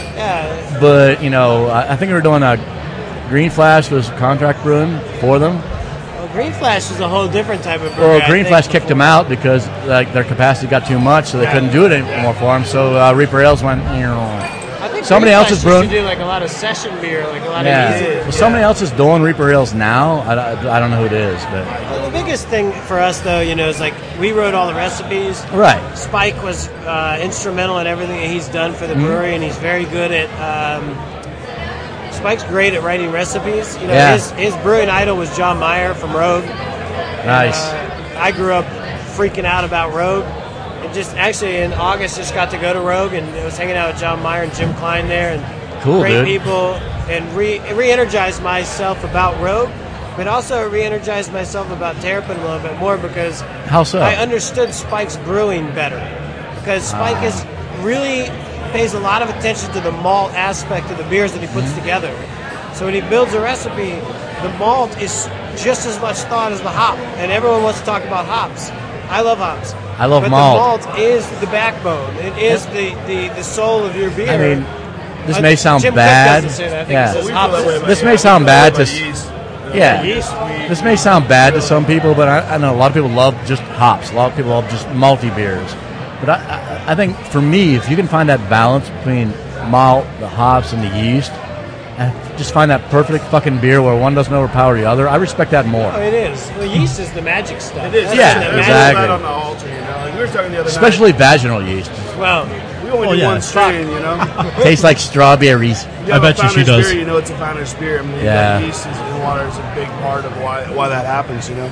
Yeah, But you know, I, I think we were doing a Green Flash was contract brewing for them. well, Green Flash is a whole different type of brewery. Well, I Green think, Flash kicked them before. out because like their capacity got too much, so they couldn't do it anymore for them. So uh, Reaper Ales went, you know, I think somebody Green else Flash is used brewing. to do like a lot of session beer, like a lot Yeah, of easy. well, somebody else is doing Reaper Ales now. I, I, I don't know who it is, but Well, the big biggest thing for us, though, you know, is like we wrote all the recipes. Right. Spike was uh, instrumental in everything that he's done for the Mhm. brewery, and he's very good at. Um, Spike's great at writing recipes. You know, Yeah. his his brewing idol was John Mayer from Rogue. Nice. And, uh, I grew up freaking out about Rogue. And just actually in August, just got to go to Rogue and I was hanging out with John Mayer and Jim Klein there, and Cool, great dude. people, and re re-energized myself about Rogue, but also re-energized myself about Terrapin a little bit more because How so? I understood Spike's brewing better because Spike Ah. is really pays a lot of attention to the malt aspect of the beers that he puts Mm-hmm. together. So when he builds a recipe, the malt is just as much thought as the hop, and everyone wants to talk about hops. I love hops. I love but malt. the malt is the backbone. It is the, the, the soul of your beer. I mean, this Uh, may sound Jim Cook bad. doesn't say that. I think Yeah. he says hops. This may sound bad to. s- yeast. Yeah. Yeast. This may sound bad to some people, but I, I know a lot of people love just hops. A lot of people love just malty beers. But I, I, I think for me, if you can find that balance between malt, the hops, and the yeast, and just find that perfect fucking beer where one doesn't overpower the other, I respect that more. Oh, it is. Well, yeast is the magic stuff. It is. That's Yeah, the magic- exactly. Right on the altar, you know. Like we were talking the other Especially vaginal yeast. Well, night. We only Oh, do yeah. one strain, you know. Tastes like strawberries. You have a founder's Beer, you know it's a founder's beer. I mean, Yeah. yeah. yeast is, in water is a big part of why why that happens, you know.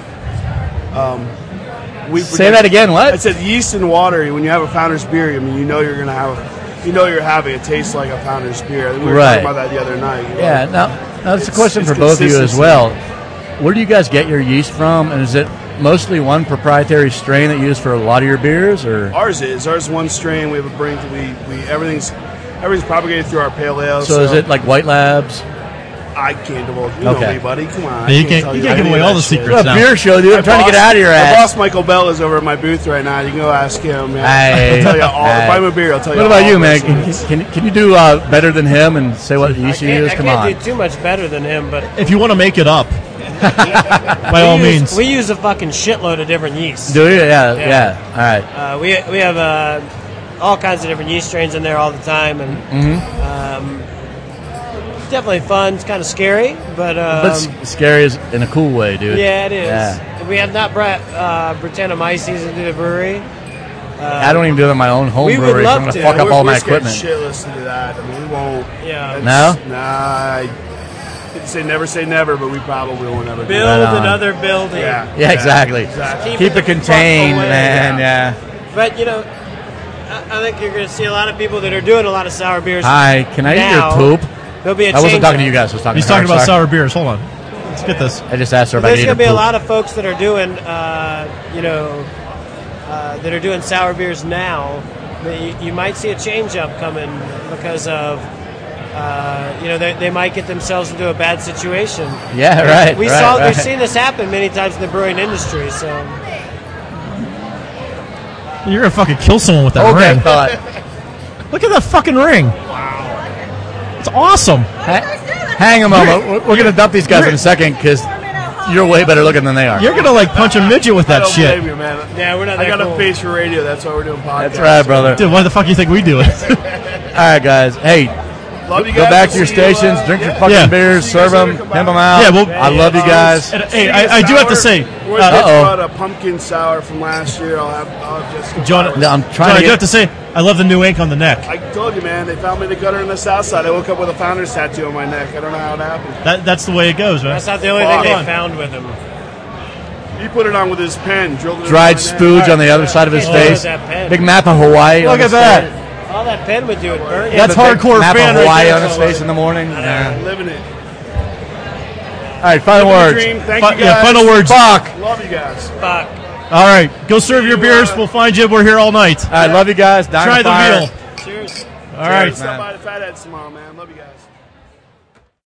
Um, we Say that again, what? I said yeast and water. When you have a founder's beer, I mean, you know you're gonna have, you know you're having it taste like a founder's beer. I think we were Right. talking about that the other night. You know? Yeah, now, now that's a It's- question it's for both of you as consistency. well. Where do you guys get your yeast from? And is it mostly one proprietary strain that you use for a lot of your beers? Or Ours is ours is one strain. We have a brink. We we everything's everything's propagated through our pale ale. So is it like White Labs? I can't divulge. You Okay. know me, buddy. Come on. I Yeah, you can't- tell you you can't give any away of all that the shit. secrets It's a beer show, dude. I'm My trying to get boss- out of your My ass. boss, Michael Bell, is over at my booth right now. You can go ask him. Man. Hey, He'll tell you all. hey. If I'm a beer, I'll tell you What all about you, the man? Can, secrets. can, can you do uh, better than him and say what I yeast you can't, use? I Come can't on. do too much better than him, but If you want to make it up, by we all use, means. we use a fucking shitload of different yeasts. Do you? Yeah, Yeah. yeah. All right. Uh, we we have uh, all kinds of different yeast strains in there all the time, and Mm-hmm. um, it's definitely fun. It's kind of scary, but um, But s- scary is in a cool way, dude. yeah, it is. Yeah. We have not brought uh, Brettanomyces into the brewery. Uh, I don't even do it in my own home we would brewery, so love I'm going to to. fuck up We're- all we're my scared equipment. shitless to do that. I mean, we won't. Yeah. No? Nah. I didn't say never say never, but we probably won't ever do Build that. Right on. another building. Yeah. Yeah, exactly. Exactly. Keep Keep it it the contained, fuck away. man. Yeah. But you know, I, I think you're going to see a lot of people that are doing a lot of sour beers. Hi, can I eat now. your poop? There'll be a I wasn't change talking to up. you guys. I was talking He's to her. talking about Sorry. sour beers. Hold on. Let's get this. I just asked her But if I there's ate going her to be a poop. lot of folks that are doing, uh, you know, uh, that are doing sour beers now. That you, you might see a change up coming because of, uh, you know, they, they might get themselves into a bad situation. Yeah, right, We right, saw, right. we've seen this happen many times in the brewing industry. So You're going to fucking kill someone with that Hold ring. that thought. Look at that fucking ring. Wow. It's awesome. Ha- hang a moment. We're, we're going to dump these guys in a second because you're way better looking than they are. You're going to like punch a midget with I that don't shit. blame you, man. yeah, we're not. I that got cool. a face for radio. That's why we're doing podcasts. That's right, brother. Dude, why the fuck do you think we do it? All right, guys. Hey, Love you go guys. back to your See you, uh, stations, drink your yeah. fucking Yeah. beers, See you serve guys them, later. pimp Come them by. out. Yeah, well- I love you guys. And, hey, I, I do have to say, We're uh, just Uh-oh. brought a pumpkin sour from last year. I'll have, I'll have Jessica. John, Flowers. No, I'm John, trying I to do have get. to say, I love the new ink on the neck. I told you, man. They found me in the gutter in the south side. I woke up with a founder's tattoo on my neck. I don't know how it happened. That, that's the way it goes, man. That's not the only Fuck. thing they found with him. He put it on with his pen. Drilled it Dried in my neck. spooge on the other side of his Oh, face. that pen. Big map of Hawaii. on Look his at face. that. All that pen would do it burn. Yeah, That's the big hardcore map fan of right Hawaii there. on his face in the morning. Yeah. Living it. All right, final Living the words. dream. Thank Fi- you guys. yeah, final words. Fuck. Love you guys. Fuck. All right, go serve your beers. We'll find you. We're here all night. All right, love you guys. Dine Try on the fire. veal. Cheers. All right. Stop by the Fatheads tomorrow, man. Love you guys.